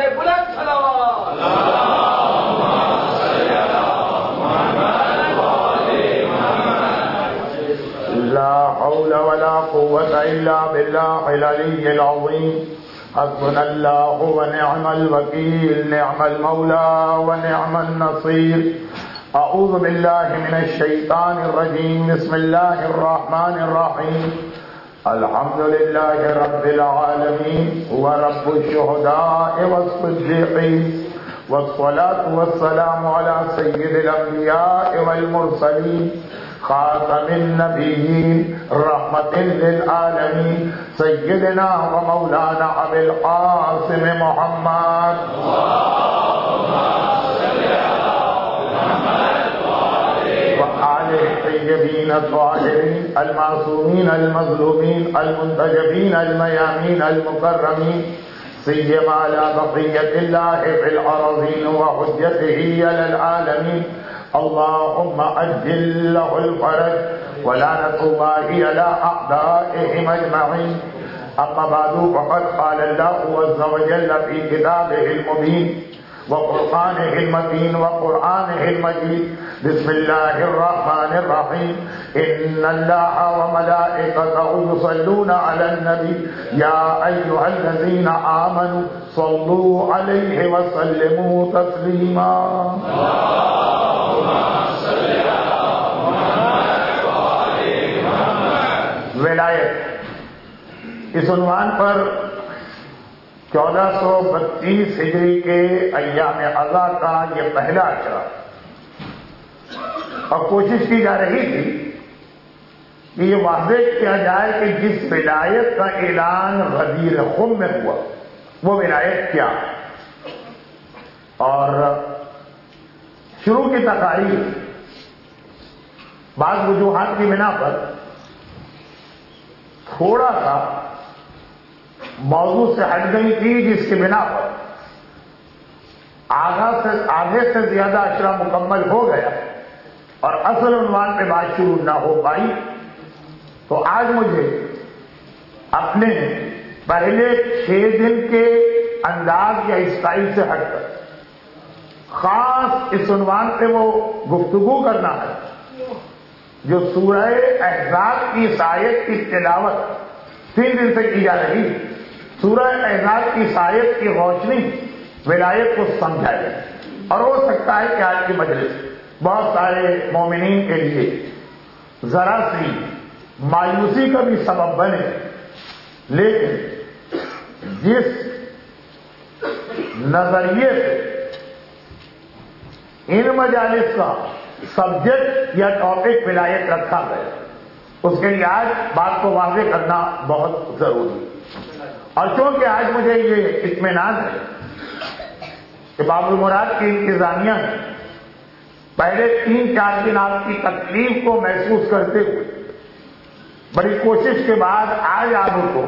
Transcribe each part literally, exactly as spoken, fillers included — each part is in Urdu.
بلند صلوات. لا حول ولا قوة إلا بالله العلي العظيم. حسبنا الله ونعم الوكيل، نعم المولى ونعم النصير. أعوذ بالله من الشيطان الرجيم. بسم الله الرحمن الرحيم. الحمد لله رب العالمين ورب الشهداء والصديقين، والصلاة والسلام على سيد الأنبياء والمرسلين، خاتم النبيين، رحمة للعالمين، سيدنا ومولانا أبي القاسم محمد. الطيبين الطاهرين المعصومين المظلومين المنتجبين الميامين المكرمين، سيما على بقية الله في الأرضين وحجته على العالمين. اللهم أجل له الفرج ولعنة الله على أعدائهم أجمعين. أما بعد، فقد قال الله عز وجل في كتابه المبين وقرآنه المتين وقرآنه المجيد. بسم الله الرحمن الرحيم. إن الله وملائكته يصلون على النبي يا أيها الذين آمنوا صلوا عليه وسلموا تسليما. ولایت، اس عنوان پر چودہ سو بتیس ہجری کے ایام اضحیٰ کا یہ پہلا اشرا، اور کوشش کی جا رہی تھی کہ یہ واضح کیا جائے کہ جس ولایت کا اعلان غدیر خم میں ہوا وہ ولایت کیا، اور شروع کی تقاریر بعض وجوہات کی بنا پر تھوڑا سا موضوع سے ہٹ گئی تھی، جس کی بنا پر آدھا سے آدھے سے زیادہ اشرا مکمل ہو گیا اور اصل عنوان پہ بات شروع نہ ہو پائی. تو آج مجھے اپنے پہلے چھ دن کے انداز یا اسٹائل سے ہٹ کر خاص اس عنوان پہ وہ گفتگو کرنا ہے جو سورہ احزاب کی اس آیت کی تلاوت تین دن سے کی جا رہی. سورہ احزاب کی اس آیت کی روشنی ولایت کو سمجھا جائے، اور ہو سکتا ہے کہ آج کی مجلس بہت سارے مومنین کے لیے ذرا سی مایوسی کا بھی سبب بنے، لیکن جس نظریے سے ان مجالس کا سبجیکٹ یا ٹاپک ولایت رکھا گیا، اس کے لیے آج بات کو واضح کرنا بہت ضروری. اور چونکہ آج مجھے یہ اطمینان ہے کہ باب المراد کی انتظامیہ نے پہلے تین چار دن آپ کی تکلیف کو محسوس کرتے ہوئے بڑی کوشش کے بعد آج آپ کو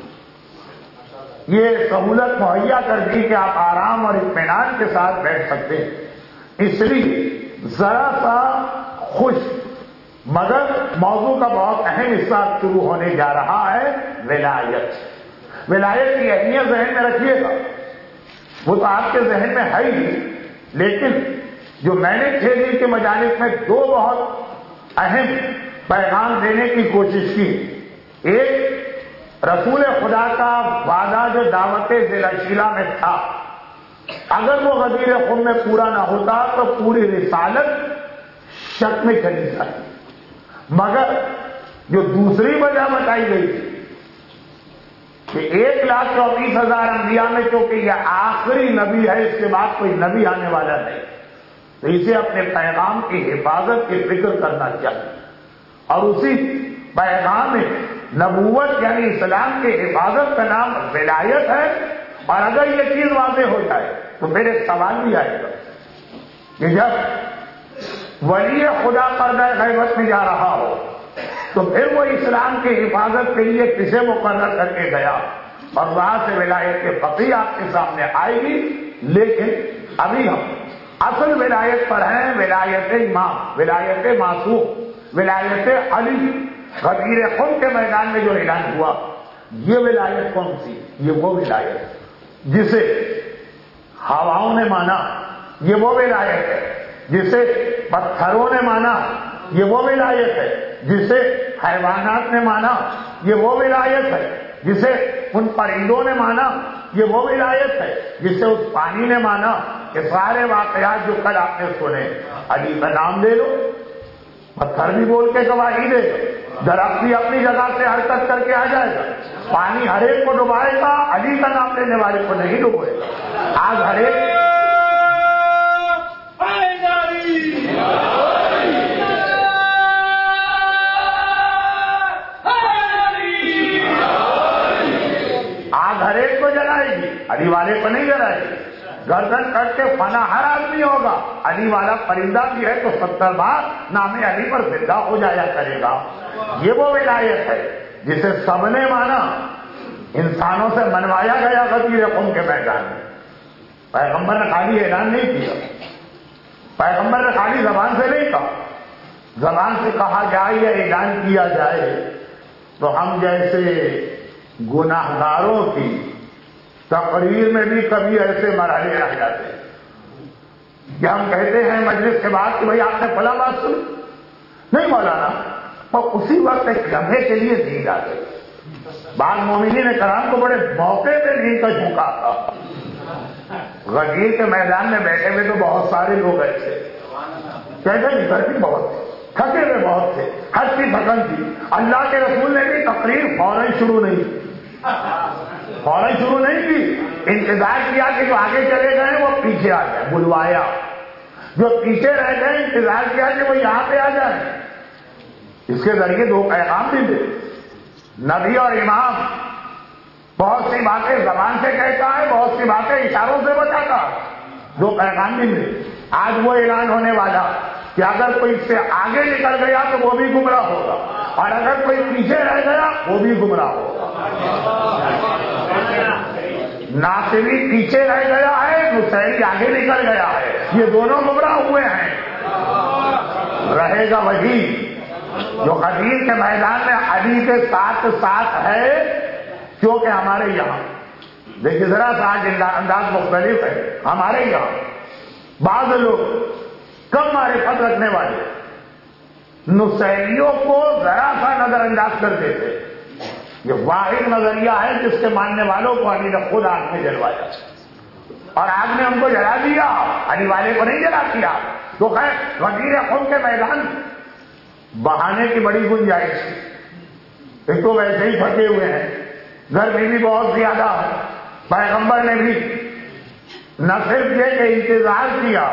یہ سہولت مہیا کر دی کہ آپ آرام اور اطمینان کے ساتھ بیٹھ سکتے ہیں. اس لیے ذرا سا خوش مگر موضوع کا بہت اہم حصہ شروع ہونے جا رہا ہے، ولایت. ولایت کی اہمیت ذہن میں رکھیے گا، وہ تو آپ کے ذہن میں ہے ہی، لیکن جو میں نے چھ دن کے مجالس میں دو بہت اہم پیغام دینے کی کوشش کی. ایک، رسول خدا کا وعدہ جو دعوت ذی الشیلہ میں تھا، اگر وہ غدیر خم میں پورا نہ ہوتا تو پوری رسالت شک میں چلی جاتی. مگر جو دوسری وجہ بتائی گئی تھی کہ ایک لاکھ چوبیس ہزار انبیاء میں چونکہ یہ آخری نبی ہے، اس کے بعد کوئی نبی آنے والا نہیں، تو اسے اپنے پیغام کی حفاظت کی فکر کرنا چاہیے، اور اسی پیغام میں نبوت یعنی اسلام کی حفاظت کا نام ولایت ہے. اور اگر یہ چیز واضح ہو جائے تو پھر ایک سوال بھی آئے گا کہ جب ولی خدا پردہ غیبت میں جا رہا ہو تو پھر وہ اسلام کی حفاظت کے لیے کسے مقرر کر کے گیا، اور وہاں سے ولایت کے فقیر آپ کے سامنے آئے گی. لیکن ابھی ہم اصل ولایت پر ہیں، ولایت امام، ولایت معصوم، ولایت علی. غدیر خم کے میدان میں جو اعلان ہوا، یہ ولایت کون سی؟ یہ وہ ولایت جسے ہواؤں نے مانا یہ وہ ولایت ہے، جسے پتھروں نے مانا یہ وہ ولایت ہے، جسے حیوانات نے مانا یہ وہ ولایت ہے، جسے ان پرندوں نے مانا یہ وہ ولایت ہے، جسے اس پانی نے مانا۔ کہ سارے واقعات جو کل آپ نے سنے، علی کا نام لے لو، پتھر بھی بول کے گواہی دے گا، درخت بھی اپنی جگہ سے حرکت کر کے آ جائے گا، پانی ہر ایک کو ڈبائے گا، علی کا نام لینے والے کو نہیں ڈبوئے گا۔ آج ہر ایک آگ ہر ایک کو جلائے گی، علی والے کو نہیں جلائے گی۔ گردن کٹ کے فنا ہر آدمی ہوگا، علی والا پرندہ بھی ہے تو ستر بار نام علی پر زندہ ہو جایا کرے گا۔ یہ وہ ولایت ہے جسے سب نے مانا، انسانوں سے منوایا گیا غدیر قوم کے میدان میں۔ پیغمبر نے خالی اعلان نہیں کیا، پیغمبر نے خالی زبان سے نہیں کہا، زبان سے کہا جائے یا اعلان کیا جائے تو ہم جیسے گناہگاروں کی تقریر میں بھی کبھی ایسے مرحلے آ جاتے ہیں کہ ہم کہتے ہیں مجلس کے بعد کہ بھائی آپ نے فلاں بات سنی نہیں مولانا، اور اسی وقت ایک لمحے کے لیے نیند آ گئی۔ بعض مومنین کرام کو بڑے موقع پہ نیند کا جھونکا تھا۔ غدیر کے میدان میں بیٹھے ہوئے تو بہت سارے لوگ ایسے کہتے ہیں گھر بھی بہت تھے، تھکے ہوئے بہت تھے، ہر چیز تھکن تھی۔ اللہ کے رسول نے بھی تقریر فوراً شروع نہیں کی، فوراً شروع نہیں کی، انتظار کیا کہ جو آگے چلے گئے وہ پیچھے آ جائیں، بلوایا، جو پیچھے رہ گئے انتظار کیا کہ وہ یہاں پہ آ جائیں۔ اس کے ذریعے دو پیغام بھی دے، نبی اور امام بہت سی باتیں زبان سے کہتا ہے، بہت سی باتیں اشاروں سے بتاتا ہے، دو پیغام بھی دے۔ آج وہ اعلان ہونے والا کہ اگر کوئی اس سے آگے نکل گیا تو وہ بھی گمراہ ہوگا، اور اگر کوئی پیچھے رہ گیا وہ بھی گمراہ ہوگا۔ ناصری پیچھے رہ گیا ہے، نصیری آگے نکل گیا ہے، یہ دونوں گمراہ ہوئے ہیں۔ رہے گا وہی جو غدیر کے میدان میں علی کے ساتھ ساتھ ہے، کیونکہ ہمارے یہاں دیکھیے ذرا سا آج انداز مختلف ہے۔ ہمارے یہاں بعض لوگ کم معرفت رکھنے والے نصیریوں کو ذرا سا نظر انداز کر دیتے۔ یہ واحد نظریہ ہے جس کے ماننے والوں کو علی نے خود آگ میں جلوایا، اور آگ نے ہم کو جلا دیا، علی والے کو نہیں جلا دیا۔ تو خیر غدیر قوم کے میدان بہانے کی بڑی گنجائش ہے، ایک تو ویسے ہی پھٹے ہوئے ہیں، گرمی بھی بہت زیادہ ہے، پیغمبر نے بھی نہ صرف یہ کہ انتظار کیا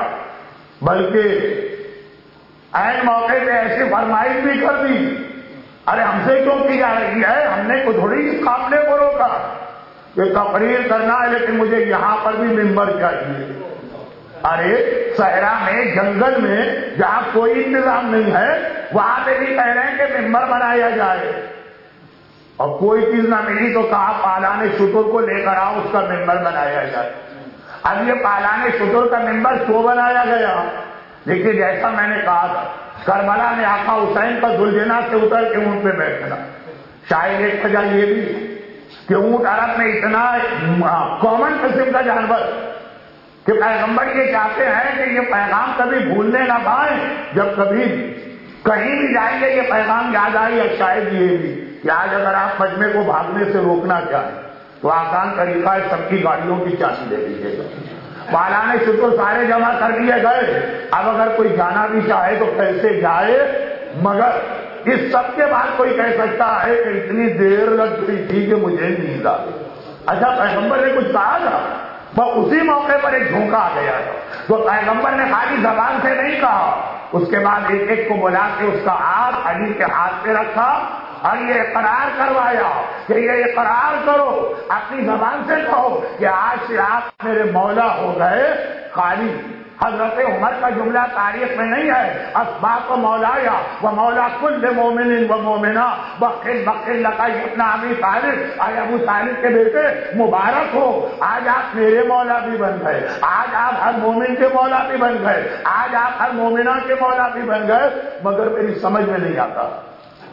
بلکہ عین موقع پہ ایسی فرمائش بھی کر دی، ارے ہم سے کیوں کی جا رہی ہے، ہم نے کو تھوڑی اس قافلے کو روکا کہ تقریر کرنا ہے لیکن مجھے یہاں پر بھی ممبر چاہیے۔ ارے صحرا میں جنگل میں جہاں کوئی انتظام نہیں ہے وہاں پہ بھی کہہ رہے ہیں کہ ممبر بنایا جائے، اور کوئی چیز نہ ملی تو کہا پالان شتر کو لے کر آؤ اس کا ممبر بنایا جائے۔ اب یہ پالان شتر کا ممبر کیوں بنایا گیا؟ دیکھیے جیسا میں نے کہا تھا، کربلا میں آقا حسین کا ذوالجناح سے اتر کے اونٹ پہ بیٹھنا، شاید ایک وجہ یہ بھی کہ اونٹ عرب میں اتنا کامن قسم کا جانور کہ پیغمبر یہ چاہتے ہیں کہ یہ پیغام کبھی بھولنے نہ پائیں، جب کبھی کہیں بھی جائیں گے یہ پیغام یاد آئے، یا شاید یہ بھی کہ آج اگر آپ مجمع کو بھاگنے سے روکنا چاہیں تو آسان طریقہ ہے سب کی گاڑیوں کی چابی دے دیجیے گا، پالان شتر سارے جمع کر دیے گئے، اب اگر کوئی جانا بھی چاہے تو کیسے جائے؟ مگر اس سب کے بعد کوئی کہہ سکتا ہے کہ اتنی دیر لگ گئی تھی کہ مجھے نیند آ گئی۔ اچھا پیغمبر نے کچھ کہا تھا؟ وہ اسی موقع پر ایک جھونکا آ گیا تھا، تو پیغمبر نے خالی زبان سے نہیں کہا، اس کے بعد ایک ایک کو بلا کے اس کا ہاتھ علی کے ہاتھ پہ رکھا اور یہ اقرار کروایا کہ یہ اقرار کرو، اپنی زبان سے کہو کہ آج سے آپ میرے مولا ہو گئے۔ خالی حضرت عمر کا جملہ تاریخ میں نہیں ہے، اسباق و مولایا و مولا کل مومن و مومنہ بخل بخل لقائی اپنا ابی طالب، آج ابو طالب کے بیٹے مبارک ہو، آج آپ میرے مولا بھی بن گئے، آج آپ ہر مومن کے مولا بھی بن گئے، آج آپ ہر مومنہ کے مولا بھی بن گئے، مگر میری سمجھ میں نہیں آتا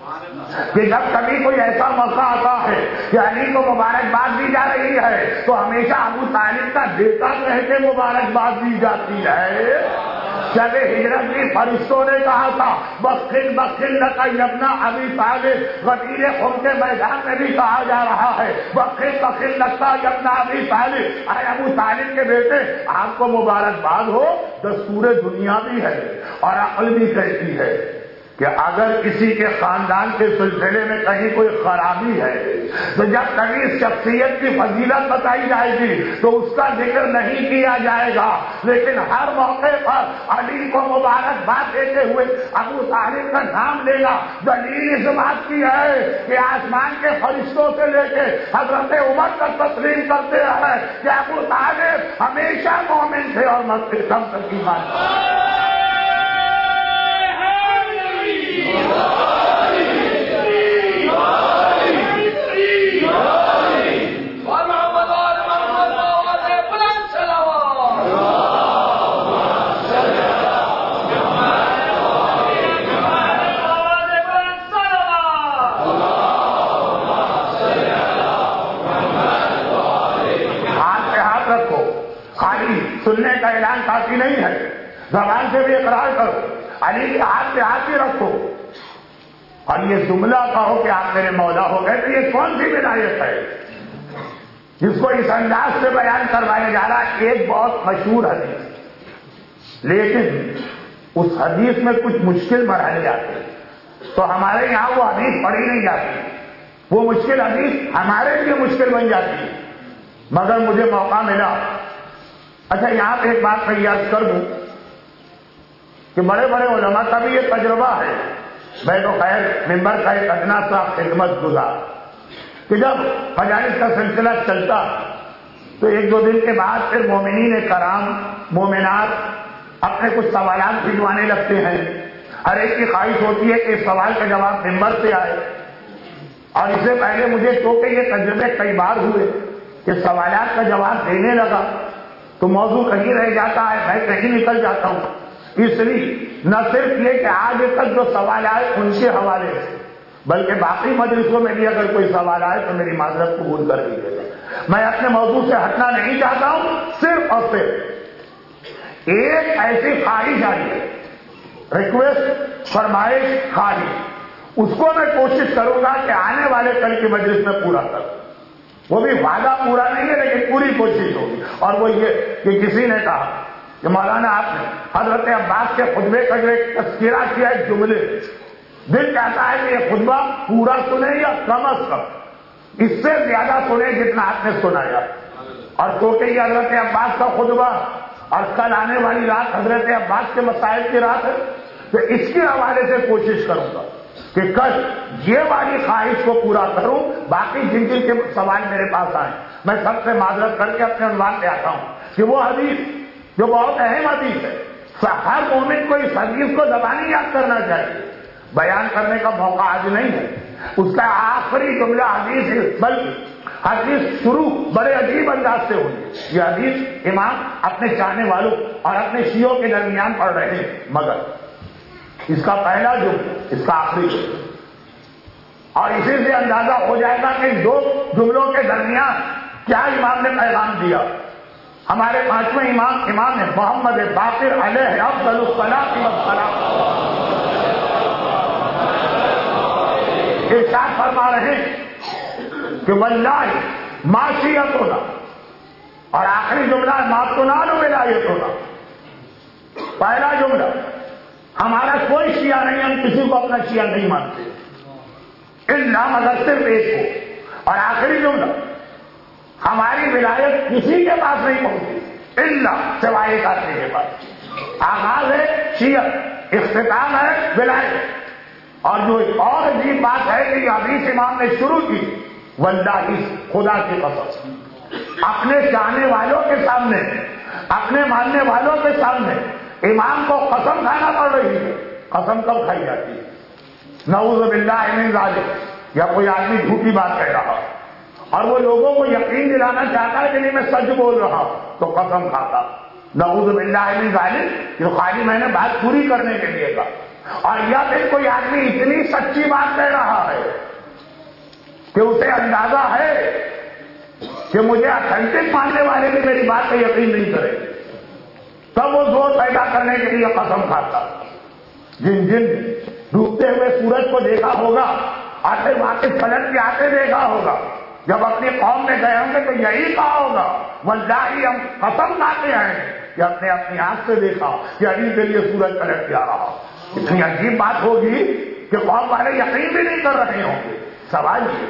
کہ جب کبھی کوئی ایسا موقع آتا ہے کہ علی کو مبارکباد دی جا رہی ہے تو ہمیشہ ابو طالب کا بیٹا کہہ کے مبارکباد دی جاتی ہے. جب ہجرت کی فرشتوں نے کہا تھا بخل بخل لک ابن ابی طالب، غدیر خم کے میدان میں بھی کہا جا رہا ہے بخل بخل لک ابن ابی طالب، اے ابو طالب کے بیٹے آپ کو مبارکباد ہو. دستور دنیا بھی ہے اور عقل بھی کہتی ہے کہ اگر کسی کے خاندان کے سلسلے میں کہیں کوئی خرابی ہے تو جب کبھی اس شخصیت کی فضیلت بتائی جائے گی تو اس کا ذکر نہیں کیا جائے گا، لیکن ہر موقع پر علی کو مبارکباد دیتے ہوئے ابو طالب کا نام لینا دلیل اس بات کی ہے کہ آسمان کے فرشتوں سے لے کے حضرت عمر تک تسلیم کرتے ہیں کہ ابو طالب ہمیشہ مومن تھے اور مسجد کم تک ایمان تھے. سننے کا اعلان کافی نہیں ہے، زبان سے بھی اقرار کرو، علی کے ہاتھ پہ ہاتھ بھی رکھو اور یہ جملہ کہو کہ آپ میرے مولا ہو گئے. تو یہ کون سی ولایت ہے جس کو اس انداز سے بیان کروایا جا رہا ہے؟ ایک بہت مشہور حدیث، لیکن اس حدیث میں کچھ مشکل مرحلے آتے ہیں تو ہمارے یہاں وہ حدیث پڑھی نہیں جاتی، وہ مشکل حدیث ہمارے لیے مشکل بن جاتی ہے. مگر مجھے موقع ملا. اچھا یہاں پہ ایک بات میں یاد کر دوں کہ بڑے بڑے علماء کا بھی یہ تجربہ ہے، میں تو خیر ممبر کا ایک ادنا سا خدمت گزار کہ جب مجالس کا سلسلہ چلتا تو ایک دو دن کے بعد پھر مومنین کرام مومنات اپنے کچھ سوالات بھجوانے لگتے ہیں. ہر ایک کی خواہش ہوتی ہے کہ اس سوال کا جواب ممبر سے آئے، اور اس سے پہلے مجھے چونکہ یہ تجربے کئی بار ہوئے کہ سوالات کا جواب دینے لگا تو موضوع کہیں رہ جاتا ہے، میں کہیں نکل جاتا ہوں. اس لیے نہ صرف یہ کہ آج تک جو سوال آئے ان کے حوالے سے، بلکہ باقی مجلسوں میں بھی اگر کوئی سوال آئے تو میری معذرت قبول کر دیجیے گا. میں اپنے موضوع سے ہٹنا نہیں چاہتا ہوں، صرف اور صرف ایک ایسی خواہش آئی ہے، ریکویسٹ فرمائش خواہش، اس کو میں کوشش کروں گا کہ آنے والے کل کی مجلس میں پورا کروں. وہ بھی وعدہ پورا نہیں ہے لیکن پوری کوشش ہوگی. اور وہ یہ کہ کسی نے کہا کہ مولانا آپ نے حضرت عباس کے خطبے کا جو ایک تذکرہ کیا ہے جملے، دل چاہتا ہے کہ یہ خطبہ پورا سنیں یا کم از کم اس سے زیادہ سنیں جتنا آپ نے سنایا. اور کیونکہ یہ حضرت عباس کا خطبہ اور کل آنے والی رات حضرت عباس کے مسائل کی رات ہے تو اس کے حوالے سے کوشش کروں گا کہ کل یہ والی خواہش کو پورا کروں. باقی جن جن کے سوال میرے پاس آئے میں سب سے معذرت کر کے اپنے عنوان پہ آتا ہوں کہ وہ حدیث جو بہت اہم حدیث ہے، ہر مومن کو اس حدیث کو زبانی یاد کرنا چاہیے. بیان کرنے کا موقع آج نہیں ہے، اس کا آخری جملہ حدیث ہے، بلکہ حدیث شروع بڑے عجیب انداز سے ہوئی. یہ حدیث امام اپنے چاہنے والوں اور اپنے شیعوں کے درمیان پڑھ رہے ہیں، مگر اس کا پہلا جملہ اس کا آخری جملہ، اور اسی سے اندازہ ہو جائے گا کہ دو جملوں کے درمیان کیا امام نے پیغام دیا. ہمارے پانچویں امام امام محمد باقر علیہ افضل الصلاۃ والسلام ارشاد فرما رہے ہیں کہ واللہ معصیت ہونا، اور آخری جملہ ما تنال ولایت ہونا. پہلا جملہ ہمارا کوئی شیعہ نہیں، ہم کسی کو اپنا شیعہ نہیں مانتے الا مگر صرف ایک کو. اور آخری جملہ ہماری ولایت کسی کے پاس نہیں پہنچی الا سوائے ایک آدمی کے پاس. آغاز ہے شیعت، اختتام ہے ولایت. اور جو ایک اور عجیب بات ہے کہ یہ حدیث امام نے شروع کی واللہ خدا کی قسم، اپنے چاہنے والوں کے سامنے، اپنے ماننے والوں کے سامنے امام کو قسم کھانا پڑ رہی ہے. قسم کب کھائی جاتی ہے؟ نعوذ باللہ من ذالک، یا کوئی آدمی جھوٹی بات کہہ رہا اور وہ لوگوں کو یقین دلانا چاہتا ہے کہ نہیں میں سچ بول رہا ہوں تو قسم کھاتا. نعوذ باللہ من ذالک، جو خالی میں نے بات پوری کرنے کے لیے کہا. اور یا پھر کوئی آدمی اتنی سچی بات کہہ رہا ہے کہ اسے اندازہ ہے کہ مجھے اتھینٹک ماننے والے بھی میری بات پہ یقین نہیں کرے، تب وہ زور پیدا کرنے کے لیے قسم کھاتا۔ جن جن ڈوبتے ہوئے سورج کو دیکھا ہوگا، آتے واپس پلٹ کے آتے دیکھا ہوگا، جب اپنی قوم میں گئے ہوں گے تو یہی کہا ہوگا واللہ ہم قسم کھاتے ہیں کہ اپنے اپنی آنکھ سے دیکھا کہ علی کے لیے سورج پلٹ کے آ رہا۔ اتنی عجیب بات ہوگی کہ قوم والے یقین بھی نہیں کر رہے ہوں گے۔ سوال یہ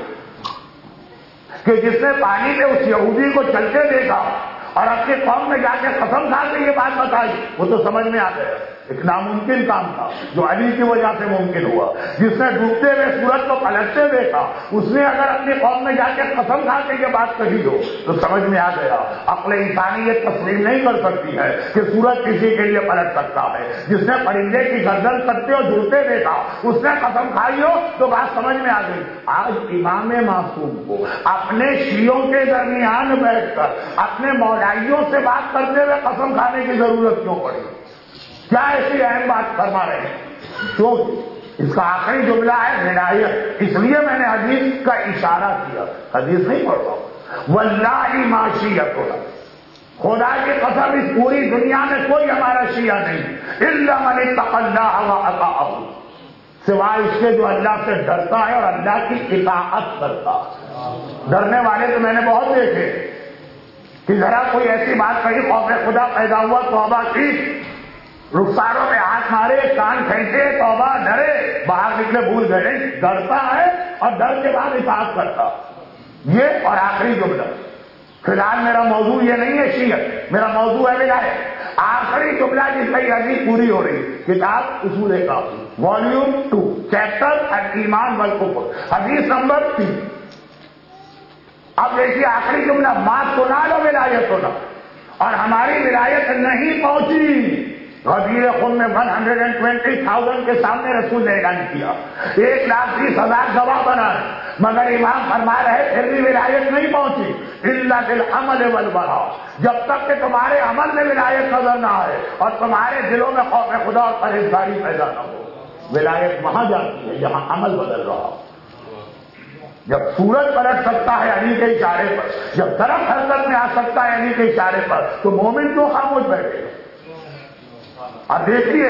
کہ جس نے پانی میں اس یہودی کو چلتے دیکھا اور اپنی قوم میں جا کے قسم کھا کے یہ بات بتائی، وہ تو سمجھ میں آ گیا ایک ناممکن کام تھا جو علی کی وجہ سے ممکن ہوا۔ جس نے ڈوبتے ہوئے سورج کو پلٹتے دیکھا، اس نے اگر اپنی قوم میں جا کے قسم کھا کے یہ بات کہی ہو تو سمجھ میں آ گیا عقل انسانی یہ تسلیم نہیں کر سکتی ہے کہ سورج کسی کے لیے پلٹ سکتا ہے۔ جس نے پرندے کی گردن کرتے اور جڑتے دیکھا، اس نے قسم کھائی ہو تو بات سمجھ میں آ گئی۔ آج امام معصوم کو اپنے شیعوں کے درمیان بیٹھ کر اپنے مولائیوں سے بات کرتے ہوئے قسم کھانے کی ضرورت کیوں پڑی؟ کیا ایسی اہم بات فرما رہے ہیں؟ کیونکہ اس کا آخری جملہ ہے ولایت، اس لیے میں نے حدیث کا اشارہ کیا، حدیث نہیں پڑھ رہا ہوں۔ واللہ ما شیعتنا، خدا کی قسم اس پوری دنیا میں کوئی ہمارا شیعہ نہیں، الا من اتقى الله واطاعه، سوائے اس کے جو اللہ سے ڈرتا ہے اور اللہ کی اطاعت کرتا ہے۔ ڈرنے والے تو میں نے بہت دیکھے کہ ذرا کوئی ایسی بات کہی، خوف خدا پیدا ہوا، توبہ کی، رخساروں میں ہاتھ مارے، کان پھینکے، توبہ، ڈرے، باہر نکلے بھول گئے۔ ڈرتا ہے اور ڈر کے بعد اطاعت کرتا۔ یہ اور آخری جملہ، فی الحال میرا موضوع یہ نہیں ہے شیعت، میرا موضوع ہے ولایت۔ آخری جملہ جس کی حدیث پوری ہو رہی، کتاب اصول کافی والیوم ٹو چیپٹر الایمان والکفر، حدیث نمبر تین۔ اب دیکھیے آخری جملہ، ما تنال ولایت ہونا، اور ہماری ولایت نہیں پہنچی۔ غدیر خون میں one hundred and twenty thousand کے سامنے رسول نے اعلان کیا، ایک لاکھ بیس ہزار گواہ بنا، مگر امام فرما رہے پھر بھی ولایت نہیں پہنچی الا بالعمل والبراء، جب تک کہ تمہارے عمل میں ولایت نظر نہ آئے اور تمہارے دلوں میں خوف خدا اور پرہیزگاری پیدا نہ ہو۔ ولایت وہاں جاتی ہے جہاں عمل بدل رہا ہو۔ جب سورج پلٹ سکتا ہے علی کے اشارے پر، جب درخت حرکت میں آ سکتا ہے علی کے اشارے پر، تو مومن کیوں خاموش بیٹھے؟ اور دیکھیے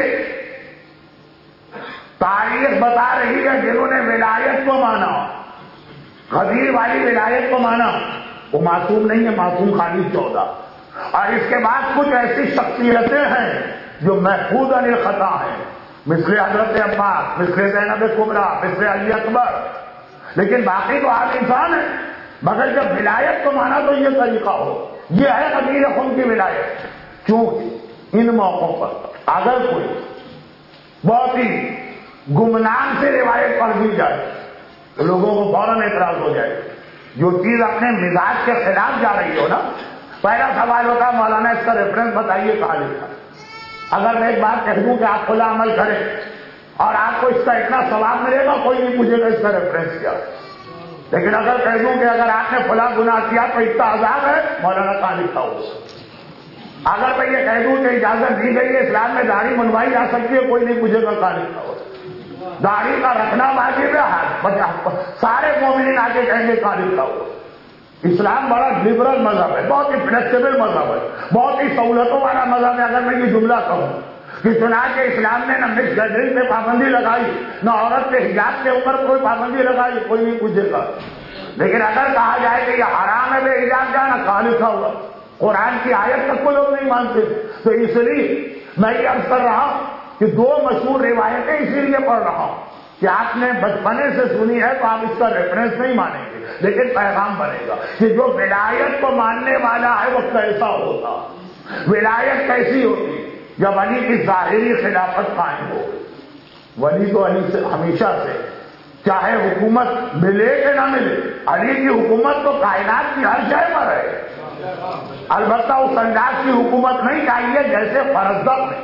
تاریخ بتا رہی ہے جنہوں نے ولایت کو مانا، غدیر والی ولایت کو مانا، وہ معصوم نہیں ہے، معصوم خالد چودہ۔ اور اس کے بعد کچھ ایسی شخصیتیں ہیں جو محفوظ عن الخطا ہیں، مثل حضرت عباس، مثل زینب کبریٰ، مثل علی اکبر، لیکن باقی تو آپ انسان ہیں۔ مگر جب ولایت کو مانا تو یہ طریقہ ہو، یہ ہے غدیر خون کی ولایت۔ کیونکہ ان موقعوں پر اگر کوئی بہت ہی گمنام سے روایت پڑھ دی جائے تو لوگوں کو فوراً اعتراض ہو جائے۔ جو چیز اپنے مزاج کے خلاف جا رہی ہو نا، پہلا سوال ہوتا ہے مولانا اس کا ریفرنس بتائیے کہاں لکھا۔ اگر میں ایک بات کہہ دوں کہ آپ کھلا عمل کریں اور آپ کو اس کا اتنا ثواب ملے گا، کوئی نہیں پوچھے گا اس کا ریفرنس کیا۔ لیکن اگر کہہ دوں کہ اگر آپ نے کھلا گناہ کیا تو اتنا عذاب ہے، مولانا کہاں لکھا ہو۔ اگر میں یہ کہہ دوں کہ اجازت دی گئی ہے اسلام میں داڑھی منوائی جا سکتی ہے، کوئی نہیں پوچھے گا کہاں لکھا ہو۔ داڑھی کا رکھنا واجب ہے، سارے مومنین آگے کہیں گے کہاں لکھا ہو۔ اسلام بڑا لبرل مذہب ہے، بہت ہی فلیکسیبل مذہب ہے، بہت ہی سہولتوں والا مذہب ہے۔ اگر میں یہ جملہ کہوں کہ چنانچہ اسلام نے نہ مکس گیدرنگ پہ پابندی لگائی، نہ عورت کے حجاب کے اوپر کوئی پابندی لگائی، کوئی نہیں پوچھے گا۔ لیکن اگر کہا جائے کہ یہ حرام ہے بے حجاب جانا، کہاں لکھا ہوا؟ قرآن کی آیت تک کو لوگ نہیں مانتے۔ تو اس لیے میں یہ عرض کر رہا ہوں کہ دو مشہور روایتیں اسی لیے پڑھ رہا ہوں کہ آپ نے بچپنے سے سنی ہے تو آپ اس کا ریفرنس نہیں مانیں گے، لیکن پیغام بنے گا کہ جو ولایت کو ماننے والا ہے وہ کیسا ہوتا۔ ولایت کیسی ہوتی؟ جب علی کی ظاہری خلافت قائم ہو گئی۔ ولی تو علی سے ہمیشہ سے، چاہے حکومت ملے کہ نہ ملے، علی کی حکومت تو کائنات کی ہر شے پر ہے۔ البتہ اس انداز کی حکومت نہیں چاہیے جیسے فرزدق میں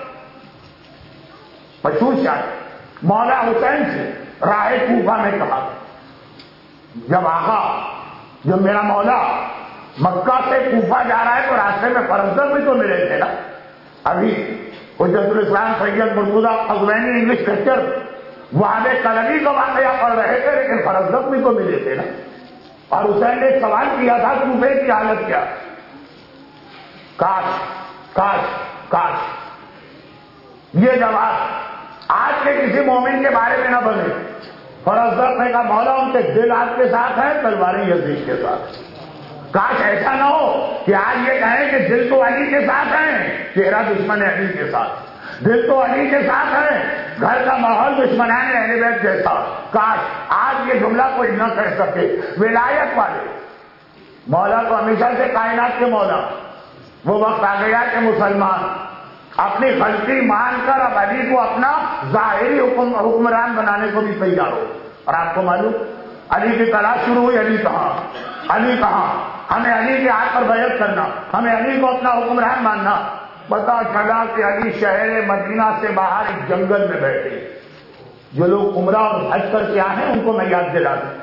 مشہور شاعر مولا حسین سے راہ کوفہ میں کہا، جب آقا جب میرا مولا مکہ سے کوفہ جا رہا ہے تو راستے میں فرزدق بھی تو ملے تھے نا، ابھی حجت الاسلام سید مرتضیٰ قزوینی انگلش لیکچر وہاں کلمی کا واقعہ پڑھ رہے تھے، لیکن فرض زخمی کو ملے تھے نا، اور حسین نے ایک سوال کیا تھا کوفے کی حالت کیا؟ کاش کاش کاش یہ جواب آج کے کسی مومن کے بارے میں نہ بنے۔ فرض زخمی کا مولا ان کے دل آپ کے ساتھ ہے، تلواریں یزید کے ساتھ۔ کاش ایسا نہ ہو کہ آج یہ کہیں کہ دل تو علی کے ساتھ ہیں، چہرہ دشمن علی کے ساتھ، دل تو علی کے ساتھ ہے، گھر کا ماحول دشمنان اہل بیت جیسا۔ کاش آج یہ جملہ کوئی نہ کہہ سکے۔ ولایت والے مولا تو ہمیشہ سے کائنات کے مولا، وہ وقت آ گیا کہ مسلمان اپنی غلطی مان کر اب علی کو اپنا ظاہری حکم حکمران بنانے کو بھی تیار ہو۔ اور آپ کو معلوم علی کی تلاش شروع ہوئی، علی کہاں علی کہاں ہمیں علی کے ہاتھ پر بیعت کرنا، ہمیں علی کو اپنا حکمران ماننا۔ پتا چلا کہ علی شہر مدینہ سے باہر ایک جنگل میں بیٹھے۔ جو لوگ عمرہ اور حج کر کے آئے ہیں ان کو میں یاد دلا دوں،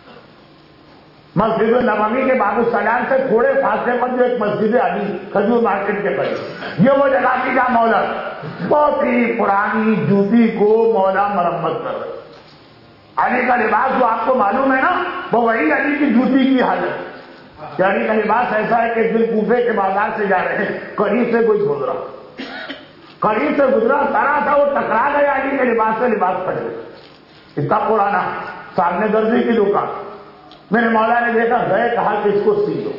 مسجد النبوی کے باب السلام سے تھوڑے فاصلے پر جو ایک مسجد علی کھجور مارکیٹ کے قریب، یہ وہ جگہ تھی جہاں مولا بہت ہی پرانی جوتی کو مولا مرمت کر رہے۔ علی کا لباس جو آپ کو معلوم ہے نا، وہ وہی علی کی جوتی کی حالت کہ علی کا لباس ایسا ہے کہ دل کوفے کے بازار سے جا رہے ہیں، قریب سے کوئی گزرا قریب سے گزرا طرح تھا، وہ ٹکرا گیا علی کے لباس سے، لباس پھٹ گیا۔ اتنا پرانا، سامنے درزی کی دکان، میرے مولا نے دیکھا، گئے کہا کہ اس کو سی دو۔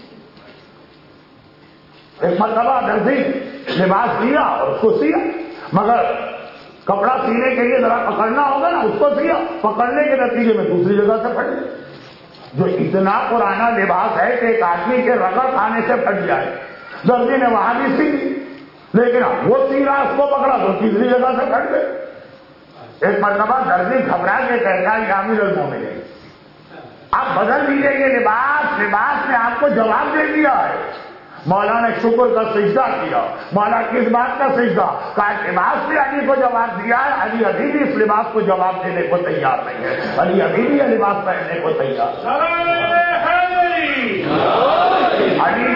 ایک مرتبہ درزی لباس سیا اور اس کو سیا، مگر کپڑا سینے کے لیے ذرا پکڑنا ہوگا نا، اس کو سیا، پکڑنے کے نتیجے میں دوسری جگہ سے پھٹ گیا۔ جو اتنا پرانا لباس ہے کہ ایک آدمی کے رگڑ کھانے سے پھٹ جائے، درزی نے وہاں بھی سی دی، لیکن وہ سی رہا، اس کو پکڑا تو تیسری جگہ سے پھٹ گئے۔ ایک مرتبہ درزی گھبرا کے کہتا ہے، امیر المومنین آپ بدل دیجیے یہ لباس، لباس نے آپ کو جواب دے دیا ہے۔ مولا نے شکر کا سجدہ کیا۔ مولا کس بات کا سجدہ؟ کہا لباس نے علی کو جواب دیا ہے، علی ابھی بھی اس لباس کو جواب دینے کو تیار نہیں ہے، علی ابھی بھی یہ لباس پہننے کو تیار علی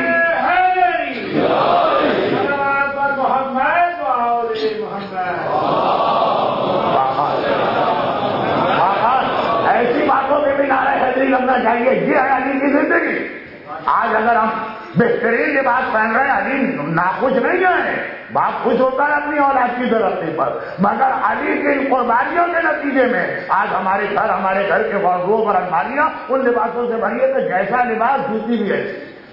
ایسی باتوں پہ بھی نعرہ حیدری لگنا چاہیے۔ یہ ہے علی کی زندگی۔ آج اگر ہم بہترین لباس پہن رہے ہیں، علی ناخوش نہیں ہے، باپ خوش ہوتا ہے اپنی اولاد کی درختی پر، مگر علی کی قربانیوں کے نتیجے میں آج ہمارے گھر ہمارے گھر کے واردروب اور الماریاں ان لباسوں سے بھری ہے کہ جیسا لباس جوتی بھی ہے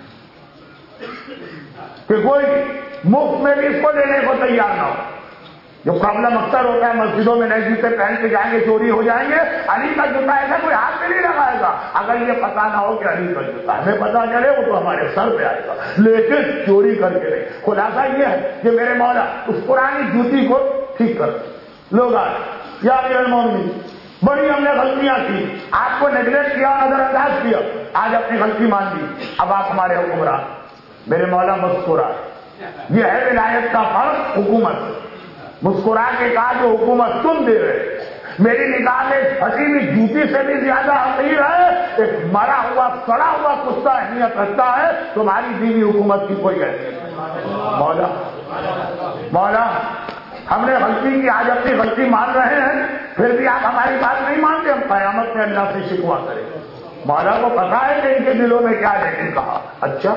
کہ کوئی مفت میں بھی اس کو دینے کو تیار نہ ہو۔ جو پرابلم اکثر ہوتا ہے مسجدوں میں، نئے جوتے پہن کے جائیں گے چوری ہو جائیں گے، علی کا جوتا ایسا کوئی ہاتھ میں نہیں لگائے گا اگر یہ پتا نہ ہو کہ علی کا جوتا، ہمیں پتا چلے وہ تو ہمارے سر پہ آئے گا، لیکن چوری کر کے نہیں۔ خلاصہ یہ ہے کہ میرے مولا اس پرانی جوتی کو ٹھیک کر لوگ آئے، یا امیر المومنین بڑی ہم نے غلطیاں کی، آپ کو نیگلیکٹ کیا، نظر انداز کیا، آج اپنی غلطی مان لی، اب آپ ہمارے حکمران۔ میرے مولا مسکرا، یہ ہے ولایت کا فرق حکومت۔ مسکرا کے کہا جو حکومت تم دے رہے میری نگاہ میں پھٹی ہوئی جوتی سے بھی زیادہ حقیر ہے، ایک مرا ہوا سڑا ہوا کتا اہمیت رکھتا ہے، تمہاری دینی حکومت کی کوئی اہمیت نہیں۔ مولا مولا ہم نے غلطی کی، آج اپنی غلطی مان رہے ہیں، پھر بھی آپ ہماری بات نہیں مانتے، ہم قیامت میں اللہ سے شکوہ کریں۔ مولا کو پتا ہے کہ ان کے دلوں میں کیا ہے، لیکن کہا اچھا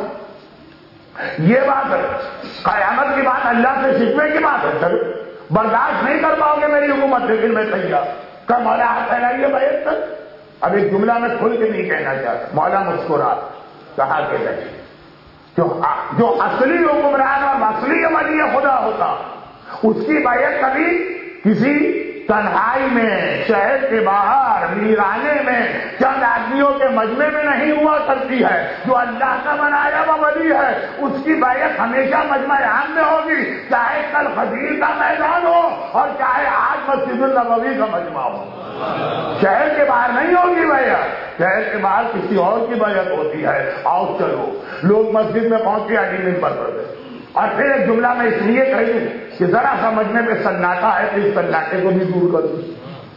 یہ بات ہے، قیامت کی بات، اللہ سے شکوے کی بات ہے، چلو برداشت نہیں کر پاؤ گے میری حکومت، لیکن میں تیار۔ کہ مولا آپ پھیلائیے بیعت تک، اب ایک جملہ میں کھل کے نہیں کہنا چاہتا۔ مولا مسکرا، کہا کہ نہیں، جو جو اصلی حکمران اور اصلی ولی خدا ہوتا اس کی بیعت کبھی کسی تنہائی میں، شہر کے باہر، ویرانے میں، چند آدمیوں کے مجمع میں نہیں ہوا کرتی ہے۔ جو اللہ کا بنایا ہوا ولی ہے اس کی بیعت ہمیشہ مجمع عام میں ہوگی، چاہے کل غدیر کا میدان ہو اور چاہے آج مسجد النبوی کا مجمع ہو۔ شہر کے باہر نہیں ہوگی بیعت، شہر کے باہر کسی اور کی بیعت ہوتی ہے۔ آؤ چلو، لوگ مسجد میں پہنچے، علی ممبر پر گئے، اور پھر ایک جملہ میں اس لیے کہی دوں کہ ذرا سمجھنے میں سناٹا ہے تو اس سناٹے کو بھی دور کر دوں۔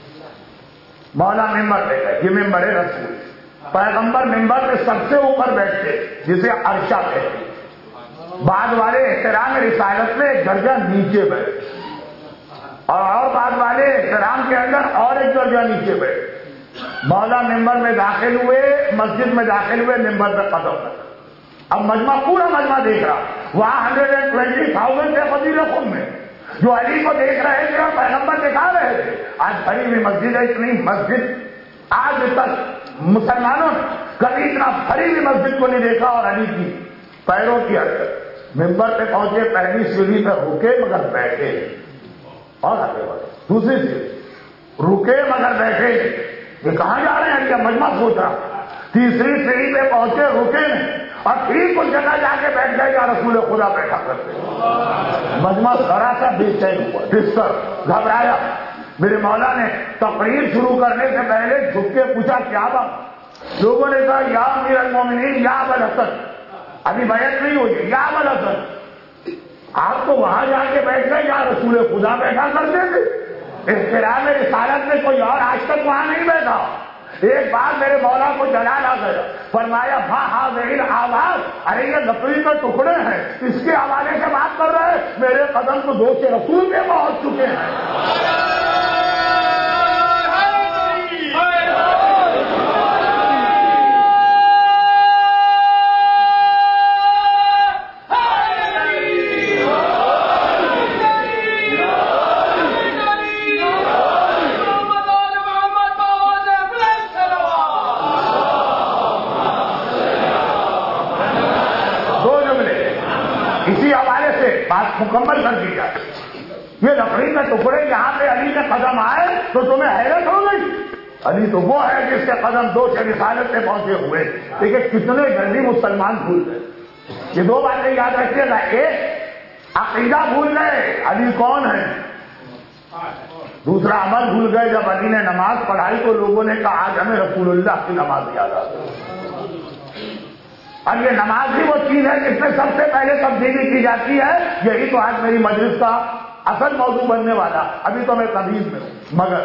مولا ممبر پہ گئے، یہ ممبر ہے رسول، پیغمبر ممبر پہ سب سے اوپر بیٹھتے جسے عرشہ کہتے، بعد والے احترام رسالت میں ایک درجہ نیچے بیٹھے اور اور بعد والے احترام کے اندر اور ایک درجہ نیچے بیٹھے. مولا ممبر میں داخل ہوئے, مسجد میں داخل ہوئے, ممبر پہ قدم رکھا. اب مجمع پورا مجمع دیکھ رہا, وہاں ہنڈریڈ اینڈ ٹوینٹی تھاؤزینڈ تھے فضیل خم میں جو علی کو دیکھ رہے تھے اور پیغمبر دکھا رہے تھے. آج بھری ہوئی مسجد ہے, اتنی مسجد آج تک مسلمانوں نے کبھی اتنا بھری ہوئی مسجد کو نہیں دیکھا. اور علی کی پیروں کی حرکت, ممبر پہ پہنچے, پہلی سیڑھی پہ رکے مگر بیٹھے اور آگے بڑھے. دوسری سیڑھی رکے مگر بیٹھے, یہ کہاں جا رہے ہیں, کیا مجمع سوچ رہا. تیسری سیڑھی پہ پہنچے, رکے نہیں اور پھر کچھ جگہ جا کے بیٹھ گئے یا رسول خدا بیٹھا کرتے. مجمع ذرا سا بے چین ہوا, ڈسٹرب, گھبرایا. میرے مولا نے تقریر شروع کرنے سے پہلے جھک کے پوچھا کیا بات. لوگوں نے کہا یا امیر المومنین یا ابا الحسن, ابھی بیعت نہیں ہوئی, یا ابا الحسن. آپ تو وہاں جا کے بیٹھ گئے یا رسول خدا بیٹھا کرتے تھے. احترام رسالت میں کوئی اور آج تک وہاں نہیں بیٹھا. ایک بار میرے مولا کو جلال آ گیا, فرمایا ہاں ہاں میری آواز, ارے یہ لکڑی کے ٹکڑے ہیں, اس کے حوالے سے بات کر رہے ہیں. میرے قدم تو دو سے رسول میں پہنچ چکے ہیں. بات مکمل کر دی جائے. یہ لکڑی کے ٹکڑے یہاں پہ علی کے قدم آئے تو تمہیں حیرت ہو گئی. علی تو وہ ہے جس کے قدم دو سے رسالت سے پہنچے ہوئے. لیکن کتنے جلدی مسلمان بھول گئے. یہ دو باتیں یاد رکھیے گا. ایک عقیدہ بھول گئے علی کون ہے, دوسرا عمل بھول گئے. جب علی نے نماز پڑھائی تو لوگوں نے کہا آج ہمیں رسول اللہ کی نماز یاد آ گئی. اور یہ نماز ہی وہ چیز ہے جس میں سب سے پہلے تبدیلی کی جاتی ہے. یہی تو آج میری مجلس کا اصل موضوع بننے والا. ابھی تو میں تمیز میں ہوں, مگر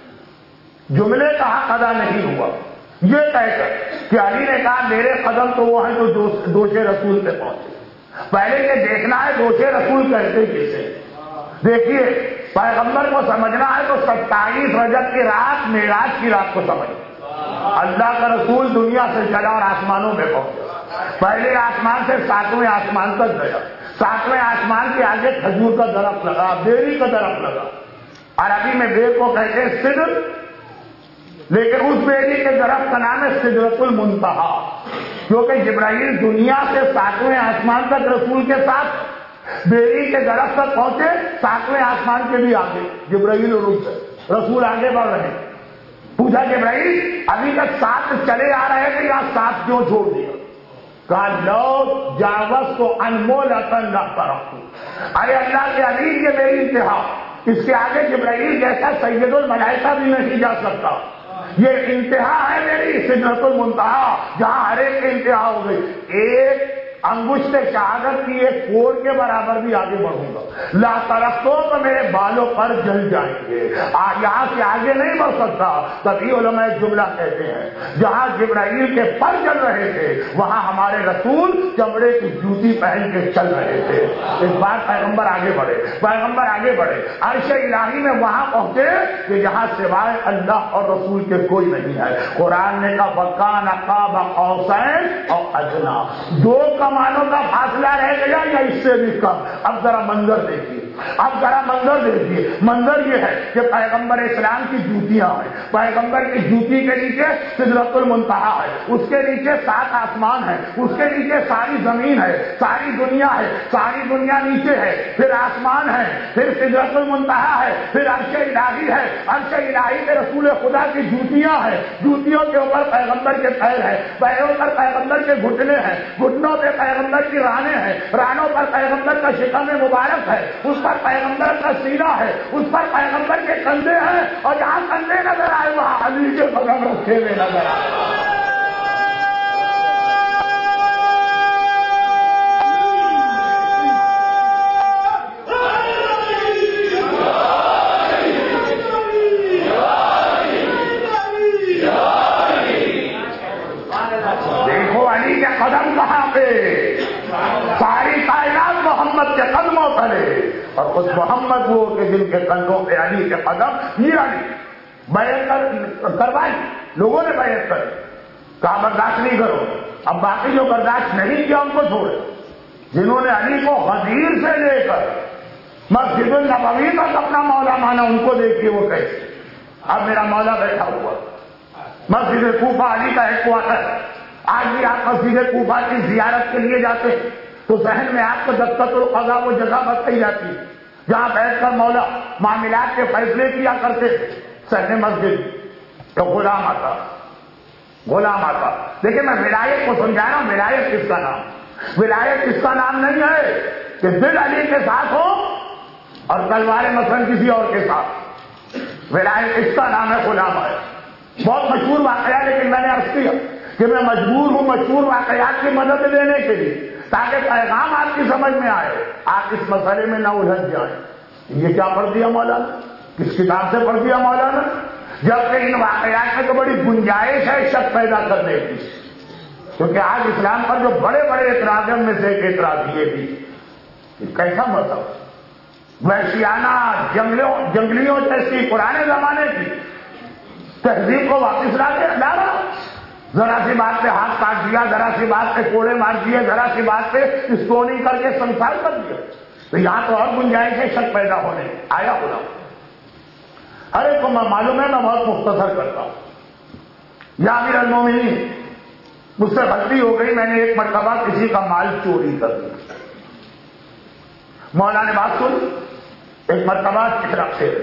جملے کا حق ادا نہیں ہوا. یہ کہہ کر کہ علی نے کہا میرے قدم تو وہ ہیں جو دوشے رسول پہ پہنچے. پہلے یہ دیکھنا ہے دوشے رسول کہتے کیسے. دیکھیے, پیغمبر کو سمجھنا ہے تو ستائیس رجب کی رات معراج کی رات کو سمجھنا. اللہ کا رسول دنیا سے چلا اور آسمانوں میں پہنچا. پہلے آسمان سے ساتویں آسمان تک گیا. ساتویں آسمان کے آگے کھجور کا درخت لگا, بیری کا درخت لگا. عربی میں بیر کو کہتے ہیں سدر, لیکن اس بیری کے درخت کا نام ہے سدرۃ المنتہا, کیونکہ جبرائیل دنیا سے ساتویں آسمان تک رسول کے ساتھ بیری کے درخت تک پہنچے. ساتویں آسمان کے بھی آگے جبرائیل اور رسول آگے بڑھ رہے. پوچھا جبرائیل ابھی تک سات چلے آ رہے تھے, یا سات کیوں چھوڑ دیا؟ کہا لو جاوز تو انمول اطن نہ کروں. ارے اللہ کے علی یہ میری انتہا, اس کے آگے جبرائیل جیسا سید الملائکہ بھی نہیں جا سکتا. یہ انتہا ہے میری سدرۃ المنتہا, جہاں ہر ایک کی انتہا ہو گئی. ایک انگشت شہادت کی ایک کوڑ کے برابر بھی آگے بڑھوں گا. لا ترقتوں تو میرے بالوں پر جل جائیں گے, یہاں سے آگے نہیں بڑھ سکتا. تبھی علماء جملہ کہتے ہیں جہاں جبرائیل کے پر چل رہے تھے وہاں ہمارے رسول چمڑے کی جوتی پہن کے چل رہے تھے. اس بار پیغمبر آگے بڑھے, پیغمبر آگے بڑھے عرش الہی میں وہاں پہنچے کہ جہاں سوائے اللہ اور رسول کے کوئی نہیں ہے. قرآن نے کہا وَكَانَ قَابَ قَوْسَيْنِ أَوْ أَدْنَىٰ, دو کمانوں کا فاصلہ رہ گیا یا اس سے بھی کم. اب ذرا منظر دیکھیے, اب ذرا منظر دیکھیے. منظر یہ ہے کہ پیغمبر اسلام کی جوتیاں ہیں, پیغمبر کی جوتی کے نیچے سدرۃ المنتہا ہے, اس کے نیچے سات آسمان ہے, اس کے نیچے ساری زمین ہے, ساری دنیا ہے, ساری دنیا نیچے ہے, پھر آسمان ہے, پھر سدرۃ المنتہا ہے, پھر عرش الہی ہے. عرش الہی میں رسول خدا کی جوتیاں ہیں, جوتیوں کے اوپر پیغمبر کے پیر ہے, پیروں پر پیغمبر کے گھٹنے ہیں, گھٹنوں پہ پیغمبر کی رانیں ہیں, رانوں پر پیغمبر کا شکم مبارک ہے, اس پر پیغمبر کا سینہ ہے, اس پر پیغمبر کے کندھے ہیں, اور جہاں کندھے نظر آئے وہاں علی کے قدم رکھے ہوئے نظر آئے. دیکھو علی کے قدم کہاں پہ, ساری اور اس محمد وہ کہ جن کے کندھوں پہ علی کے قدم، یہ علی بیعت کر کروائی، لوگوں نے بیعت کر کہا برداشت نہیں کرو. اب باقی جو برداشت نہیں کیا ان کو چھوڑے. جنہوں نے علی کو غدیر سے لے کر مسجد النبوی تک اپنا مولا مانا، ان کو دیکھیے وہ کیسے. اب میرا مولا بیٹھا ہوا مسجد کوفہ علی کا ایک کوارٹر. آج بھی آپ مسجد کوفہ کی زیارت کے لیے جاتے تو ذہن میں آپ کو دستۃ القضا وہ جگہ بتائی جاتی ہے جہاں بیٹھ کر مولا معاملات کے فیصلے کیا کرتے. صحن مسجد تو غلام آتا غلام آتا لیکن میں ولایت کو سمجھا رہا ہوں. ولایت کس کا نام؟ ولایت اس کا نام نہیں ہے کہ دل علی کے ساتھ ہو اور تلواریں مثلاً کسی اور کے ساتھ. ولایت اس کا نام ہے غلام ہے. بہت مشہور واقعہ، لیکن میں نے عرض کیا کہ میں مجبور ہوں مشہور واقعات کی مدد لینے کے لیے تاکہ پیغام آپ کی سمجھ میں آئے، آپ اس مسئلے میں نہ الجھ جائیں. یہ کیا پڑھ دیا مولانا؟ کس کتاب سے پڑھ دیا مولانا؟ جبکہ ان واقعات میں تو بڑی گنجائش ہے شک پیدا کرنے کی. کیونکہ آج اسلام پر جو بڑے بڑے اعتراضوں میں سے ایک اعتراض یہ بھی کہ کیسا مطلب وحشیانہ جنگلوں جنگلیوں جیسی پرانے زمانے کی تہذیب کو واپس لا کے ڈالا. ذرا سی بات پہ ہاتھ کاٹ دیا، ذرا سی بات پہ کوڑے مار دیے، ذرا سی بات پہ اسٹوننگ کر کے سنسار کر دیا. تو یہاں تو اور گنجائش ہے شک پیدا ہونے آیا ہونا. ارے تو میں معلوم ہے میں بہت مختصر کرتا ہوں. یا امیر المومنین، مجھ سے غلطی ہو گئی، میں نے ایک مرتبہ کسی کا مال چوری کر دیا. مولا نے بات سن، ایک مرتبہ چہرہ پھیر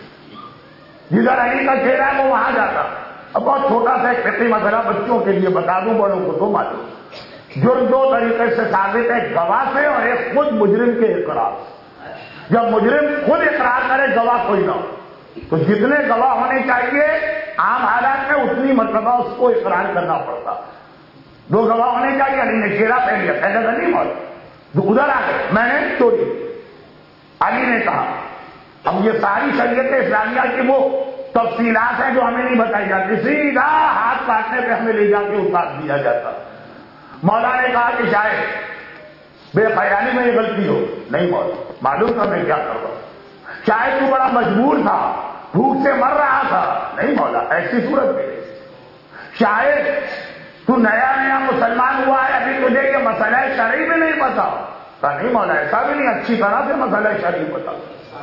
جدھر علی کا چہرہ ہے وہ وہاں جاتا. اب بہت چھوٹا سا ایک فقہی مسئلہ بچوں کے لیے بتا دوں، بڑوں کو تو معلوم. جرم دو طریقے سے ثابت ہے، ایک گواہ سے اور ایک خود مجرم کے اقرار. جب مجرم خود اقرار کرے گواہ کوئی نہ ہو تو جتنے گواہ ہونے چاہیے عام حالات میں اتنی مرتبہ اس کو اقرار کرنا پڑتا. دو گواہ ہونے چاہیے. علی نے چہرہ پہن لیا، پہلے تو نہیں موت ادھر آ گئے میں نے چوری. علی نے کہا اب یہ ساری شریعت اسلامیہ کی وہ تفصیلات ہیں جو ہمیں نہیں بتائی جاتی، سیدھا ہاتھ کاٹنے پہ ہمیں لے جا کے اتار دیا جاتا. مولا نے کہا کہ شاید بے خیالی میں یہ غلطی ہو. نہیں مولا، معلوم تھا میں کیا کر رہا ہوں. شاید تو بڑا مجبور تھا، بھوک سے مر رہا تھا. نہیں مولا، ایسی صورت میں شاید تو نیا نیا مسلمان ہوا ہے، ابھی تجھے یہ مسئلہ شرعی میں نہیں پتا. کہا نہیں مولا ایسا بھی نہیں، اچھی طرح سے مسئلہ شرعی پتا.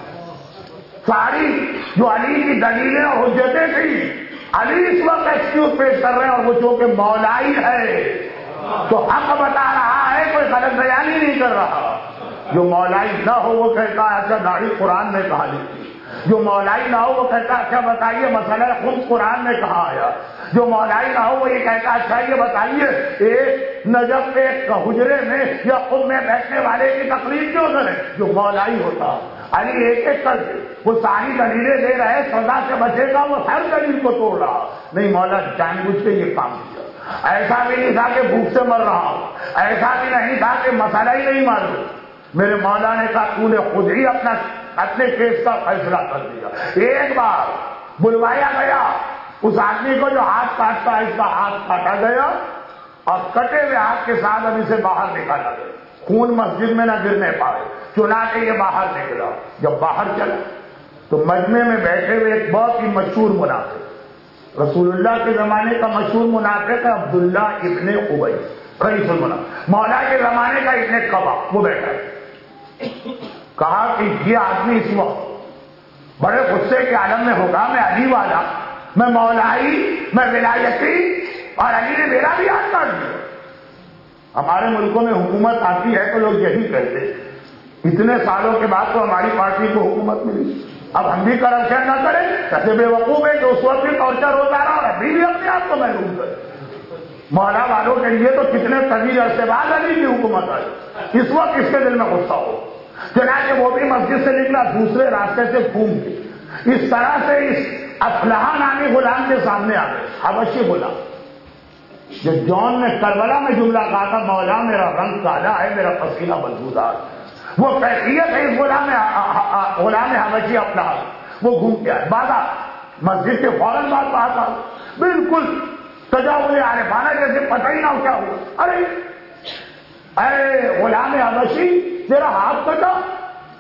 ساری جو علی کی دلیلیں اور حجتیں تھیں، علی اس وقت ایکسکیوز پیش کر رہے ہیں اور وہ جو کہ مولائی ہے تو حق بتا رہا ہے، کوئی غلط بیانی نہیں کر رہا. جو مولائی نہ ہو وہ کہتا ہے اچھا داڑھی قرآن میں کہا لکھی. جو مولائی نہ ہو وہ کہتا اچھا بتائیے مسئلہ خود قرآن میں کہاں آیا. جو مولائی نہ ہو وہ یہ کہتا اچھا یہ بتائیے ایک نجف کے حجرے میں یا خود میں بیٹھنے والے کی تقریر کیوں کرے. جو مولائی ہوتا علی ایک ایک کر کے وہ ساری دلیلیں دے رہے، سزا سے بچے گا، وہ ہر دلیل کو توڑ رہا. نہیں مولا جان بوجھ کے یہ کام کیا. ایسا بھی نہیں تھا کہ بھوک سے مر رہا ہوں، ایسا بھی نہیں تھا کہ مسئلہ ہی نہیں معلوم. میرے مولا نے کہا تو نے خود ہی اپنا اپنے کیس کا فیصلہ کر دیا. ایک بار بلوایا گیا اس آدمی کو جو ہاتھ کاٹتا ہے، اس کا ہاتھ کاٹا گیا اور کٹے ہوئے ہاتھ کے ساتھ ابھی سے باہر نکالا گیا. خون مسجد میں نہ گرنے پائے، چنانچہ یہ باہر نکلا. جب باہر چلا تو مجمع میں بیٹھے ہوئے ایک بہت ہی مشہور منافق، رسول اللہ کے زمانے کا مشہور منافق ہے عبداللہ ابن ابی رئیس المنافقین، مولا کے زمانے کا ابن قبا، وہ بیٹھا ہے. کہا کہ یہ آدمی اس وقت بڑے غصے کے عالم میں ہوگا، میں علی والا، میں مولائی، میں ولایتی، اور علی نے میرا بھی ہاتھ کاٹ دیا. ہمارے ملکوں میں حکومت آتی ہے تو لوگ یہی کہتے اتنے سالوں کے بعد تو ہماری پارٹی کو حکومت ملی، اب ہم بھی کرپشن نہ کریں. کیسے بے وقوف ہے کہ اس وقت بھی ٹارچر ہوتا رہا اور ابھی بھی اپنے آپ کو محروم کرے. مولا والوں کے لیے تو کتنے طویل عرصے بعد علی کی حکومت آئی، اس وقت اس کے دل میں غصہ ہو. چنانچہ وہ بھی مسجد سے نکلا دوسرے راستے سے گھوم کے اس طرح سے اس افلاح نامی غلام کے سامنے آ گئے، حبشی غلام. جو جون نے کربلا میں جملہ کہا تھا مولا میرا رنگ کالا ہے، میرا پسینہ بدبودار، وہ کیفیت ہے اس غلام غلام حبشی افلاح. وہ گھوم کے آئے، بازا مسجد کے فوراً بعد بات آ بالکل تجاوز عارفانہ جیسے پتہ ہی نہ کیا ہوا. ارے ارے غلام حبشی تیرا ہاتھ کٹا.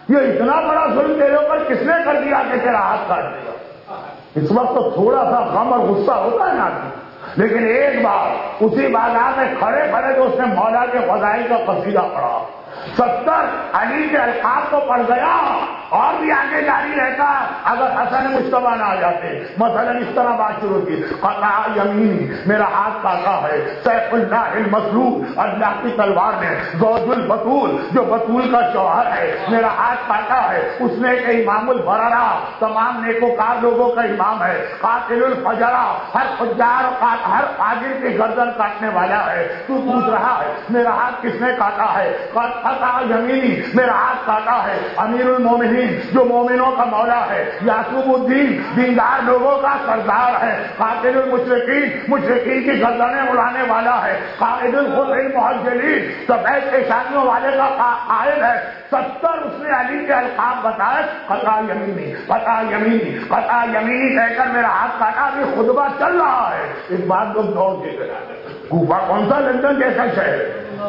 یہ اتنا بڑا ظلم تیرے اوپر کس نے کر دیا کہ تیرا ہاتھ کاٹ دیا؟ اس وقت تو تھوڑا سا غم اور غصہ ہوتا ہے نا آدمی، لیکن ایک بار اسی بازار میں کھڑے کھڑے جو اس نے مولا کے فضائل کا قصیدہ پڑھا، ستر علی کے القاب کو پڑھ گیا، اور بھی آگے جاری رہتا اگر حسن مجتبیٰ نہ آ جاتے۔ مثلا اس طرح بات شروع کی، قطع یمینی، میرا ہاتھ کاٹا ہے سیف اللہ المسلول، اللہ کی تلوار نے، زوج البطول، جو بطول کا شوہر ہے، میرا ہاتھ کاٹا ہے، اس نے کہ امام البررہ، تمام نیکوکار لوگوں کا امام ہے، قاتل الفجرہ، ہر فجار ہر فاجر کی گردن کاٹنے والا ہے، تو پوچھ رہا ہے میرا ہاتھ کس نے کاٹا ہے؟ قطع یمینی، میرا ہاتھ کاٹا ہے امیر المومنین، جو مومنوں کا مولا ہے، یعقوب الدین، دیندار لوگوں کا سردار ہے، قاتل المشرکین، مشرکین کی گردنیں اڑانے والا ہے، قائد الخط المحجلین، سفید پیشانیوں والے کا قائد ہے۔ ستر اس نے علی کے القاب بتائے، قطع یمینی، قطع یمینی، قطع یمینی کہہ کر میرا ہاتھ کاٹا، ابھی خطبہ چل رہا ہے، اس بات لوگ دوڑ کے گئے۔ کوفہ کون سا لندن جیسا شہر،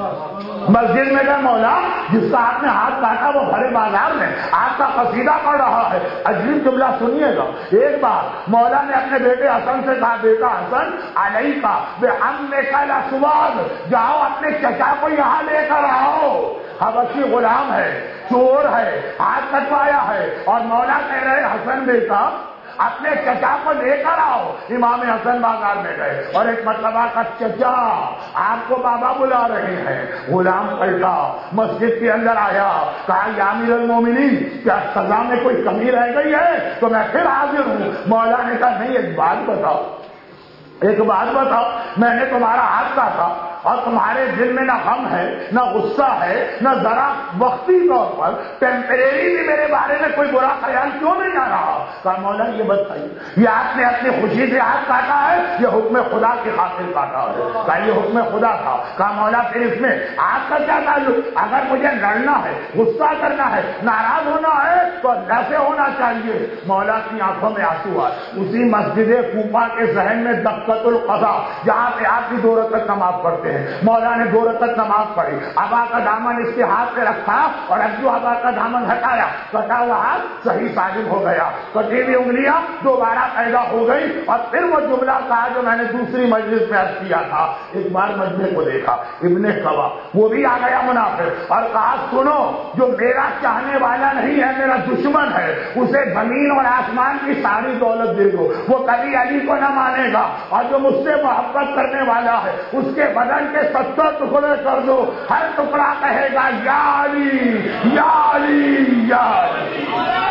مسجد میں گئے، مولا جس کا آپ نے ہاتھ کاٹا وہ بھرے بازار میں آپ کا قصیدہ پڑھ رہا ہے۔ عجیب جملہ سنیے گا، ایک بار مولا نے اپنے بیٹے حسن سے کہا، بیٹا حسن علیہ کا بے ہم میں کلا سواد، جاؤ اپنے چچا کو یہاں لے کر آؤ، حبشی غلام ہے، چور ہے، ہاتھ کٹوایا ہے، اور مولا کہہ رہے حسن بیٹا اپنے چچا کو لے کر آؤ۔ امام حسن بازار میں گئے اور ایک مرتبہ کا چچا آپ کو بابا بلا رہے ہیں، غلام پلٹا، مسجد کے اندر آیا، کہا یا امیر المومنین کیا سزا میں کوئی کمی رہ گئی ہے تو میں پھر حاضر ہوں۔ مولا نے کہا نہیں، ایک بات بتاؤ، ایک بات بتاؤ، میں نے تمہارا ہاتھ کاٹا اور تمہارے دل میں نہ غم ہے نہ غصہ ہے نہ ذرا وقتی طور پر ٹیمپریری بھی میرے بارے میں کوئی برا خیال کیوں نہیں آ رہا؟ کہا مولا یہ بتائیے، یہ آپ نے اپنی خوشی سے ہاتھ کاٹا ہے یہ حکم خدا کی خاطر کاٹا ہے؟ کہا یہ حکم خدا تھا۔ کہا مولا پھر اس میں آپ کا کیا تعلق؟ اگر مجھے لڑنا ہے، غصہ کرنا ہے، ناراض ہونا ہے تو اللہ سے ہونا چاہیے۔ مولا کی آنکھوں میں آنسو آئے۔ اسی مسجد کوفہ کے ذہن میں دقت القضا، جہاں پہ آپ بھی دو رکعت نماز پڑھتے ہیں، مولا نے دو رکعت نماز پڑھی، ابا کا دامن اس کے ہاتھ پہ رکھا اور اب جو ابا کا دامن ہٹایا، کٹا ہوا ہاتھ صحیح سالم ہو گیا، کٹی ہوئی انگلیاں دوبارہ پیدا ہو گئی، اور پھر وہ جملہ کہا جو میں نے دوسری مجلس میں عرض کیا تھا۔ ایک بار مجمع کو دیکھا، ابن کوا وہ بھی آ گیا منافق، اور کہا سنو جو میرا چاہنے والا نہیں ہے میرا دشمن ہے، اسے زمین اور آسمان کی ساری دولت دے دو، وہ کبھی علی کو نہ مانے گا، اور جو مجھ سے محبت کرنے والا ہے اس کے بدن کے ستر ٹکڑے کر دو، ہر ٹکڑا کہے گا یا علی یا علی یا علی۔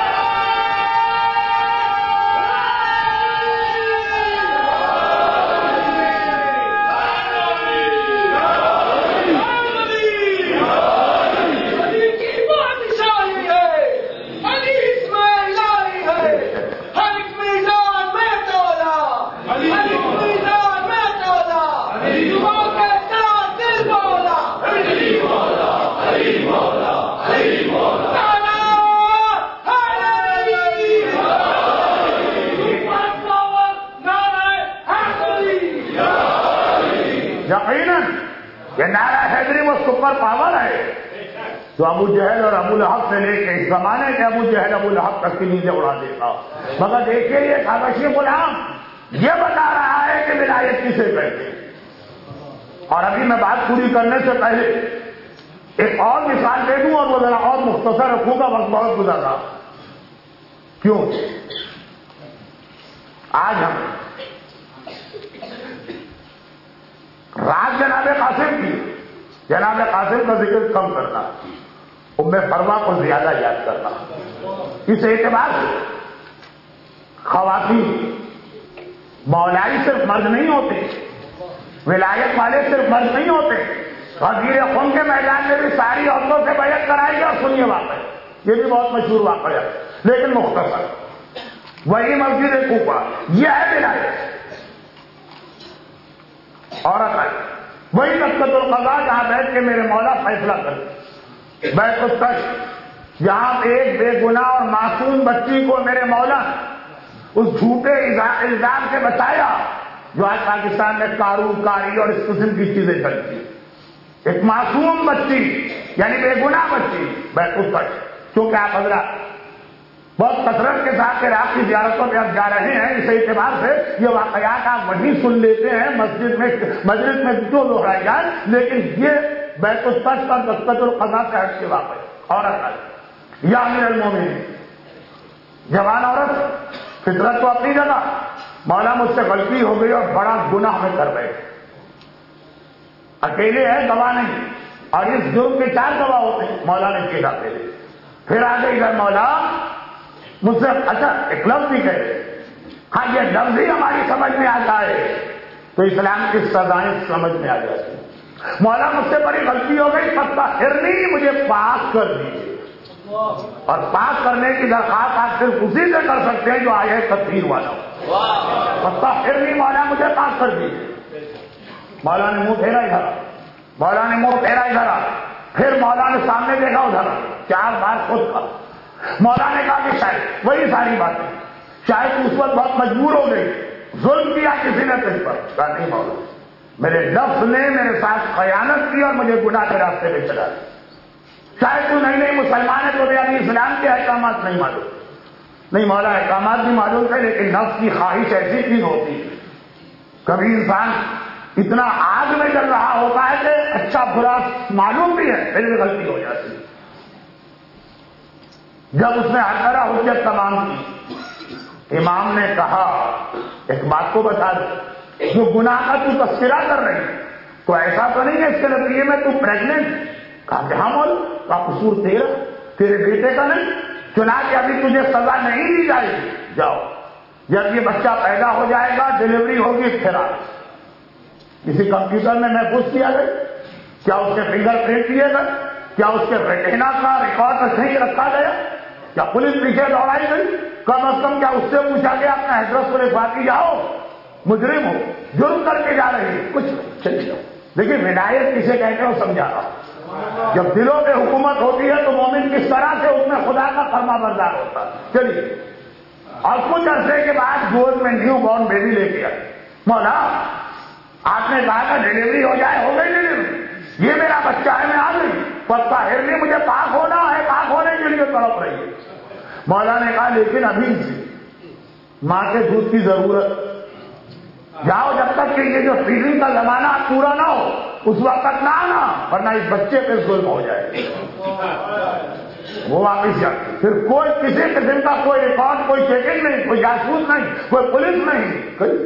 یقیناً یہ نعرہ حیدری وہ سپر پاور ہے جو ابو جہل اور ابو لہب سے لے کے اس زمانے کے ابو جہل ابو لہب تک کی نیچے اڑا دیتا۔ مگر دیکھیے یہ حبشی غلام یہ بتا رہا ہے کہ ولایت کسے کہتے ہیں۔ اور ابھی میں بات پوری کرنے سے پہلے ایک اور مثال دے دوں اور وہ ذرا اور مختصر رکھوں گا، وقت بہت گزر رہا۔ کیوں آج ہم رات جناب قاسم کی جناب قاسم کا ذکر کم کرنا، ام فروا کو زیادہ یاد کرنا، اس اعتبار سے خواتین مولائی صرف مرد نہیں ہوتے، ولایت والے صرف مرد نہیں ہوتے، وزیر خون کے میدان میں بھی ساری عورتوں سے بیعت کرائی اور سنیے واقعہ، یہ بھی بہت مشہور واقعہ ہے لیکن مختصر۔ وہی مسجد کوفہ یہ ہے ولایت، عورت ہے، وہی دقت القضاء جہاں بیٹھ کے میرے مولا فیصلہ کرتے، بیت التش جہاں ایک بے گناہ اور معصوم بچی کو میرے مولا اس جھوٹے الزام سے بچایا جو آج پاکستان میں کارو کاری اور اس قسم کی چیزیں چلتی، ایک معصوم بچی یعنی بے گناہ بچی بیت التش کیونکہ آپ حضرات بہت کثرت کے ساتھ عراق کی زیارتوں میں اب جا رہے ہیں، اس اعتبار سے یہ واقعات آپ وہیں سن لیتے ہیں مسجد میں مجلس میں جو دہرائی جائے، لیکن یہ بیت الطشت اور مسجد القضاء سے ہٹ کے واقع عورت یا امیر المومنین جوان عورت، فطرت تو اپنی جگہ، مولا مجھ سے غلطی ہو گئی اور بڑا گناہ میں کر بیٹھے، اکیلے ہے گواہ نہیں، اور اس جرم کے چار گواہ ہوتے ہیں، مولا نے کیلا پھیلے، پھر آ گئی ادھر مولا مجھ سے اچھا ایک لفظ بھی کہے، ہاں یہ لفظ ہی ہماری سمجھ میں آ جائے تو اسلام کی سزائیں سمجھ میں آ جاتی، مولا مجھ سے بڑی غلطی ہو گئی، پتہ ہرنی مجھے پاک کر دیجیے، اور پاک کرنے کی درخواست آپ صرف اسی سے کر سکتے ہیں جو آئے تطہیر والا ہو، پتہ ہرنی مولا مجھے پاک کر دیجیے۔ مولا نے منہ پھیرا ادھر، مولا نے منہ پھیرا ادھر، پھر مولا نے سامنے دیکھا ادھر، چار بار خود کا مولا نے کہا کہ شاید وہی ساری باتیں، شاید اس وقت بہت مجبور ہو گئی، ظلم کیا کسی نے تجھ پر، کہا نہیں مولا میرے لفظ نے میرے ساتھ خیانت کی اور مجھے گناہ کے راستے میں چلا دیا، شاید تو نہیں نہیں مسلمان ہے تو یعنی اسلام کے احکامات نہیں معلوم، نہیں مولا احکامات بھی معلوم تھے لیکن نفس کی خواہش ایسی چیز ہوتی ہے، کبھی انسان اتنا آگ میں چل رہا ہوتا ہے کہ اچھا برا معلوم بھی ہے پھر بھی غلطی ہو جاتی ہے۔ جب اس نے ہر طرح حجت تمام کی، امام نے کہا ایک بات کو بتا دو، جو گناہ کا تو تذکرہ کر رہی ہے تو ایسا تو نہیں ہے اس کے نتیجے میں تو پریگننٹ؟ کہا کہ ہاں مولا، کا قصور تیرا تیرے بیٹے کا نہیں، چنانچہ ابھی تجھے سزا نہیں دی جائے گی، جاؤ جب یہ بچہ پیدا ہو جائے گا ڈلیوری ہوگی پھر آ کسی کمپیوٹر میں محفوظ کیا گیا، کیا اس کے فنگر پرنٹ کیے گئے، کیا اس کے ریٹینا کا ریکارڈ صحیح رکھا گیا، کیا پولیس پیچھے دوڑائی گئی، کم از کم کیا اس سے پوچھا گیا اپنا ایڈریس کو لکھوا کے جاؤ، مجرم ہو جرم کر کے جا رہی ہے، کچھ نہیں چلی جاؤ۔ لیکن ولایت کسے کہتے ہیں وہ سمجھا رہا، جب دلوں پہ حکومت ہوتی ہے تو مومن کس طرح سے اس میں خدا کا فرما بردار ہوتا ہے۔ چلیے، اور کچھ عرصے کے بعد گود میں نیو بورن بیبی لے کے آئے، مولا آپ نے کہا تھا ڈلیوری ہو جائے، ہو گئی ڈلیوری، یہ میرا بچہ ہے میں آ گئی، پتہ ہرنی مجھے پاک ہونا ہے، پاک ہونے کے لیے تڑپ رہی ہے۔ مولا نے کہا لیکن ابھی سے ماں کے دودھ کی ضرورت، جاؤ جب تک کہ یہ جو فیڈنگ کا زمانہ پورا نہ ہو اس وقت تک نہ آنا، ورنہ اس بچے پہ ظلم ہو جائے۔ وہ واپس جاتی، پھر کوئی کسی قسم کا کوئی ریکارڈ، کوئی چیکنگ نہیں، کوئی جاسوس نہیں، کوئی پولیس نہیں،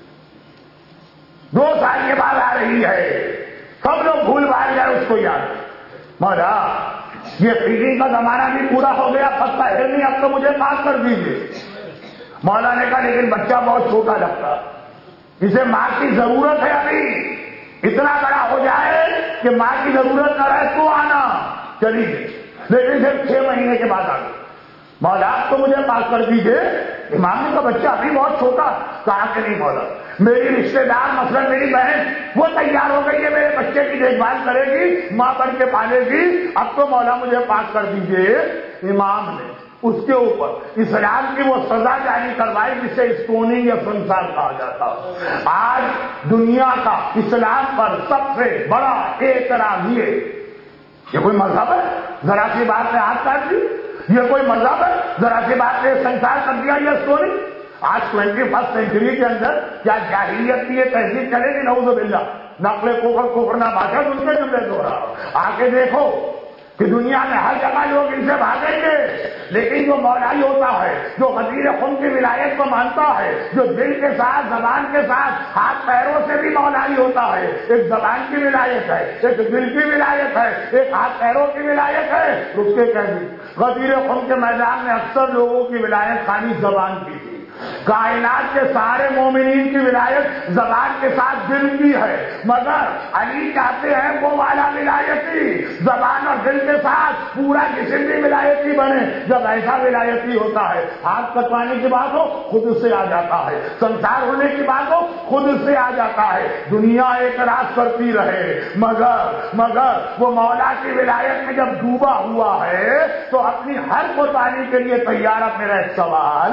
دو سال کے بعد آ رہی ہے، سب لوگ بھول بھال گئے اس کو یاد، مولا یہ فیڈنگ کا زمانہ بھی پورا ہو گیا، پتہ ہے نہیں اب تو مجھے پاک کر دیجیے۔ مولا نے کہا لیکن بچہ بہت چھوٹا لگتا، اسے ماں کی ضرورت ہے، ابھی اتنا بڑا ہو جائے کہ ماں کی ضرورت نہ رہے تو آنا، چلی گئی، لیکن پھر چھ مہینے کے بعد آ گئی، مولا آپ تو مجھے پاک کر دیجیے۔ امام نے کہا بچہ ابھی بہت چھوٹا، کہا کہ نہیں مولا میری رشتے دار مثلا میری بہن وہ تیار ہو گئی ہے، میرے بچے کی دیکھ بھال کرے گی، ماں بن کے پالے گی، اب تو مولا مجھے پاک کر دیجیے۔ امام نے اس کے اوپر اسلام کی وہ سزا جاری کروائی جسے اسٹوننگ یا سنسار کہا جاتا۔ آج دنیا کا اسلام پر سب سے بڑا اعتراض یہ کوئی مذہب ہے ذرا سی بات نے ہاتھ کاٹ دی، یہ کوئی مذہب ہے ذرا سی بات نے سنسار کر دیا، یہ اسٹوننگ۔ آج ٹوینٹی فرسٹ سینچری کے اندر کیا جاہلیت کی یہ تہذیب چلے گی؟ نعوذ باللہ، نقل کفر کفر نہ بھاگا ان کے جملے دو رہا۔ آ کے دیکھو کہ دنیا میں ہر جگہ لوگ ان سے بھاگیں گے، لیکن جو مولائی ہوتا ہے، جو غدیر خم کی ولایت کو مانتا ہے، جو دل کے ساتھ زبان کے ساتھ ہاتھ پیروں سے بھی مولائی ہوتا ہے، ایک زبان کی ولایت ہے، ایک دل کی ولایت ہے، ایک ہاتھ پیروں کی ولایت ہے، رک کے کہہ دی غدیر خم کے میدان میں اکثر لوگوں کی ولایت خالی زبان کی تھی، کائنات کے سارے مومنین کی ولایت زبان کے ساتھ دل کی ہے، مگر علی چاہتے ہیں وہ والا ولایتی زبان اور دل کے ساتھ پورا جسم بھی ولایتی بنے۔ جب ایسا ولایتی ہوتا ہے، ہاتھ کٹوانے کی بات ہو خود سے آ جاتا ہے، سنسار ہونے کی بات ہو خود سے آ جاتا ہے، دنیا اعتراض کرتی رہے، مگر مگر وہ مولا کی ولایت میں جب ڈوبا ہوا ہے تو اپنی ہر قربانی کے لیے تیار۔ اب میرا ایک سوال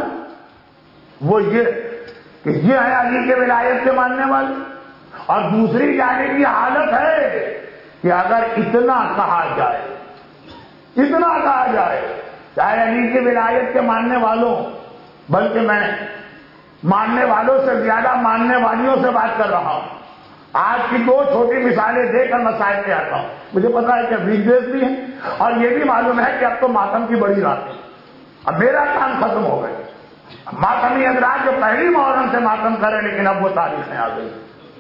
وہ یہ کہ یہ ہے علی کے ولایت کے ماننے والے، اور دوسری جانب یہ حالت ہے کہ اگر اتنا کہا جائے اتنا کہا جائے چاہے علی کی ولایت کے ماننے والوں، بلکہ میں ماننے والوں سے زیادہ ماننے والیوں سے بات کر رہا ہوں. آج کی دو چھوٹی مثالیں دے کر مسائل پہ آتا ہوں. مجھے پتا ہے کہ ویک ڈیز بھی ہیں اور یہ بھی معلوم ہے کہ اب تو ماتم کی بڑی رات ہے. اب میرا کام ختم ہو گئے. ماتمی حضرات جو پہلی محرم سے ماتم کرے لیکن اب وہ تاریخیں آ گئی.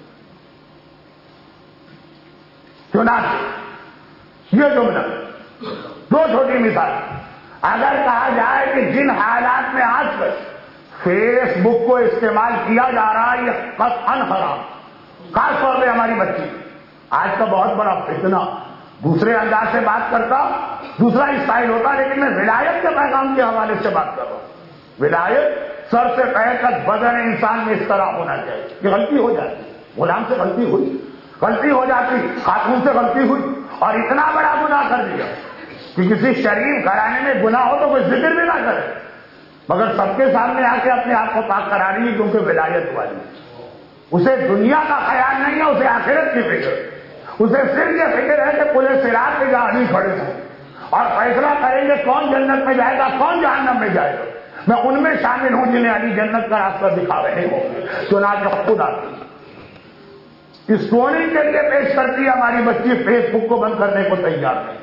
چنانچہ یہ جملہ دو چھوٹی مثال، اگر کہا جائے کہ جن حالات میں آج تک فیس بک کو استعمال کیا جا رہا ہے یہ قطعاً حرام، خاص طور پہ ہماری بچی آج کا بہت بڑا فتنہ. دوسرے انداز سے بات کرتا، دوسرا اسٹائل ہوتا، لیکن میں ولایت کے پیغام کے حوالے سے بات کر رہا ہوں. ولایت سر سے پیر تک بدن انسان میں اس طرح ہونا چاہیے. یہ غلطی ہو جاتی، غلام سے غلطی ہوئی، غلطی ہو جاتی، خاتون سے غلطی ہوئی اور اتنا بڑا گناہ کر دیا کہ کسی شریف گھرانے میں گناہ ہو تو کوئی ذکر بھی نہ کرے، مگر سب کے سامنے آ کے اپنے آپ کو پاک کرا رہی ہے کیونکہ ولایت والی. اسے دنیا کا خیال نہیں ہے، اسے آخرت کی فکر. اسے صرف یہ فکر ہے کہ پورے صراط پہ جہاں علی کھڑے ہوں اور فیصلہ کریں گے کون جنت میں جائے گا کون جہنم میں جائے گا. میں ان میں شامل ہوں جنہیں علی جنت کا راستہ دکھا رہے ہوں. چنانچہ خود آتی اس ٹوننگ کے لیے پیش کرتی ہے ہماری بچی فیس بک کو بند کرنے کو تیار نہیں.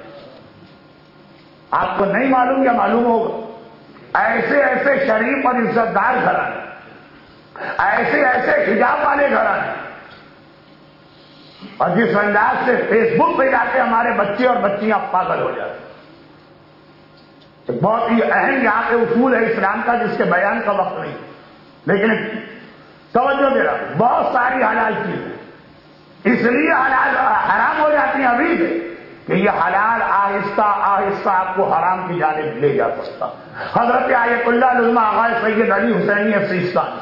آپ کو نہیں معلوم یا معلوم ہوگا، ایسے ایسے شریف اور عزت دار گھرانے، ایسے ایسے حجاب والے گھرانے، اور جس انداز سے فیس بک پہ جا کے ہمارے بچے اور بچیاں پاگل ہو جاتے. بہت ہی اہم یہاں پہ اصول ہے اسلام کا جس کے بیان کا وقت نہیں، لیکن توجہ دے رہا ہوں. بہت ساری حلال چیزیں اس لیے حلال حرام ہو جاتی ہیں ابھی سے کہ یہ حلال آہستہ آہستہ آپ کو حرام کی جانب لے جا سکتا. حضرت آیت اللہ العظمہ آغا سید علی حسینی سیستانی،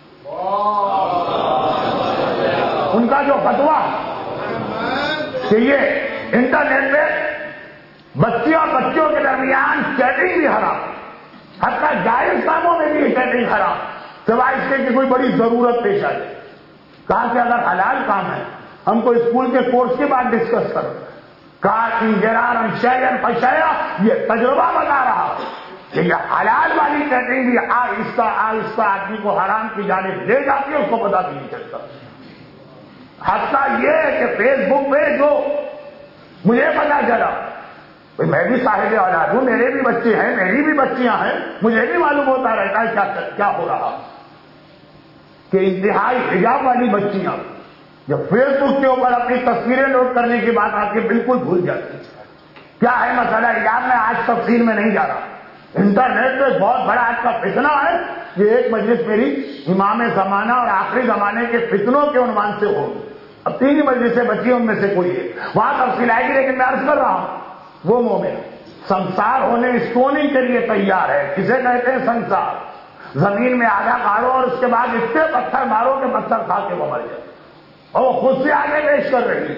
ان کا جو فتویٰ کہ یہ انٹرنیٹ پہ بچیوں اور بچوں کے درمیان چیٹنگ بھی حرام، حتیٰ جائز کاموں میں بھی چیٹنگ حرام، سوائے اس کے کہ کوئی بڑی ضرورت پیش آ جائے. کہا کہ اگر حلال کام ہے ہم کو اسکول کے کورس کے بعد ڈسکس کرو. کہا انجرار شیئن فشیا، یہ تجربہ بتا رہا کہ یہ حلال والی چیٹنگ بھی آہستہ آہستہ آدمی کو حرام کی جانب لے جاتی ہے، اس کو پتا بھی نہیں چلتا. حتیٰ یہ کہ فیس بک پہ جو مجھے پتا چلا، میں بھی صاحب اولاد ہوں، میرے بھی بچے ہیں، میری بھی بچیاں ہیں، مجھے بھی معلوم ہوتا رہتا ہے کیا کیا ہو رہا کہ انتہائی حجاب والی بچیاں جب فیس بک کے اوپر اپنی تصویریں لوڈ کرنے کی بات آتی ہے بالکل بھول جاتی. کیا ہے مسئلہ حجاب میں آج تفصیل میں نہیں جا رہا. انٹرنیٹ پہ بہت بڑا آج کا فتنہ ہے. یہ ایک مجلس میری امام زمانہ اور آخری زمانے کے فتنوں کے عنوان سے ہوگی. اب تین ہی مجلسیں بچی ان میں سے کوئی ہے، وہاں تفصیل آئے گی، لیکن میں عرض کر رہا ہوں وہ مومن سنسار ہونے اسٹوننگ کے لیے تیار ہے. کسے کہتے ہیں سنسار؟ زمین میں آدھا مارو اور اس کے بعد اتنے پتھر مارو کہ پتھر کھا کے وہ مر جائے، اور وہ خود سے آگے پیش کر رہی ہے.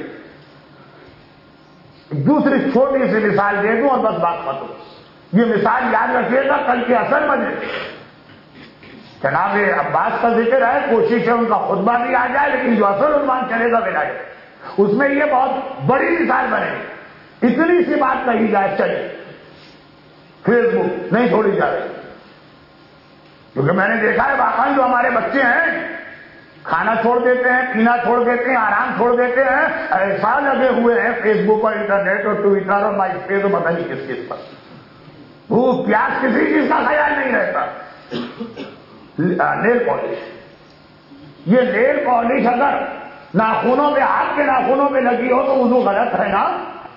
دوسری چھوٹی سی مثال دے دوں اور بس بات ختم. یہ مثال یاد رکھیے گا کل کے اصل مجلس جناب عباس کا ذکر ہے، کوشش ہے ان کا خطبہ بھی آ جائے، لیکن جو اصل عنوان چلے گا ولایت اس میں یہ بہت بڑی مثال بنے. اتنی سی بات کہی جائے چلے، فیس بک نہیں چھوڑی جا رہی. کیونکہ میں نے دیکھا ہے واقعی جو ہمارے بچے ہیں کھانا چھوڑ دیتے ہیں، پینا چھوڑ دیتے ہیں، آرام چھوڑ دیتے ہیں، ایسا لگے ہوئے ہیں فیس بک اور انٹرنیٹ اور ٹویٹر اور مائی اسپیس اور پتہ نہیں کس کس پر. بھوک پیاس کسی چیز کا خیال نہیں رہتا. نیل پالش، یہ نیل پالش اگر ناخنوں پہ، ہاتھ کے ناخنوں پہ لگی ہو تو وضو غلط ہے نا،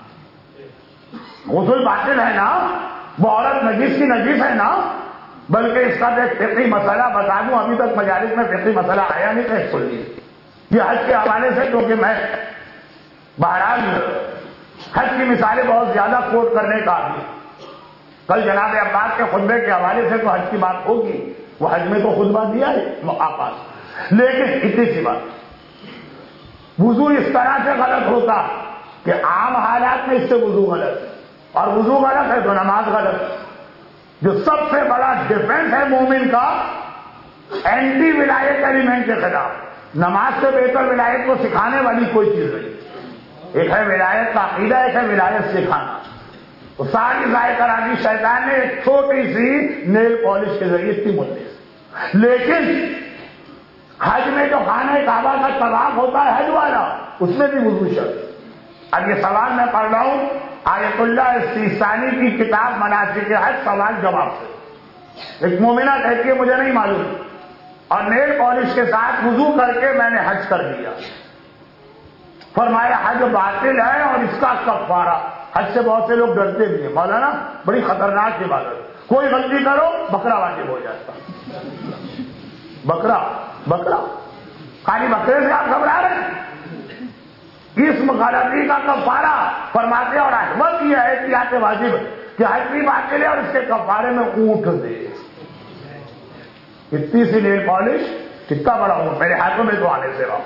غسل باطل ہے نا، وہ عورت نجس کی نجس ہے نا. بلکہ اس کا ایک فقہی مسئلہ بتا دوں، ابھی تک مجالس میں فقہی مسئلہ آیا نہیں تھا، سن لیجیے. یہ حج کے حوالے سے، کیونکہ میں بہرحال حج کی مثالیں بہت زیادہ کوٹ کرنے کا آدمی، کل جناب عباس کے خطبے کے حوالے سے تو حج کی بات ہوگی، وہ حج میں تو خطبہ دیا ہے آقا، لیکن اتنی سی بات، وضو اس طرح سے غلط ہوتا کہ عام حالات میں اس سے وضو غلط ہے، اور وضو غلط ہے تو نماز غلط. جو سب سے بڑا ڈیفنس ہے مومن کا اینٹی ولایت ایلیمنٹ کے خلاف، نماز سے بہتر ولایت کو سکھانے والی کوئی چیز نہیں. ایک ہے ولایت کا عقیدہ، ایک ہے ولایت سکھانا. تو ساری ضائع کرا دی شیطان نے ایک چھوٹی سی نیل پالش کے ذریعے اتنی مدے سے. لیکن حج میں جو خانہ کعبہ کا طواف ہوتا ہے حج والا, اس میں بھی وضو شرط. اب یہ سوال میں پڑھ رہا ہوں آیت اللہ سیستانی کی کتاب مناسک حج سوال جواب سے. ایک مومنہ کہتی ہے مجھے نہیں معلوم, اور نیل پالش کے ساتھ وضو کر کے میں نے حج کر دیا. فرمایا حج باطل ہے اور اس کا کفارہ. حج سے بہت سے لوگ ڈرتے بھی ہیں, مولانا بڑی خطرناک کی بات ہے, کوئی غلطی کرو بکرا واجب ہو جاتا. بکرا بکرا خالی بکرے سے آپ گھبرا رہے ہیں؟ اس غلطی کا کفارہ فرماتے اور احمد یہ ہے کہ آتے واجب کہ حج بھی باطل ہے اور اس کے کفارے میں اونٹ دے. اتنی سی نیل پالش کتنا بڑا اونٹ میرے ہاتھوں میں تو آنے سے رہا.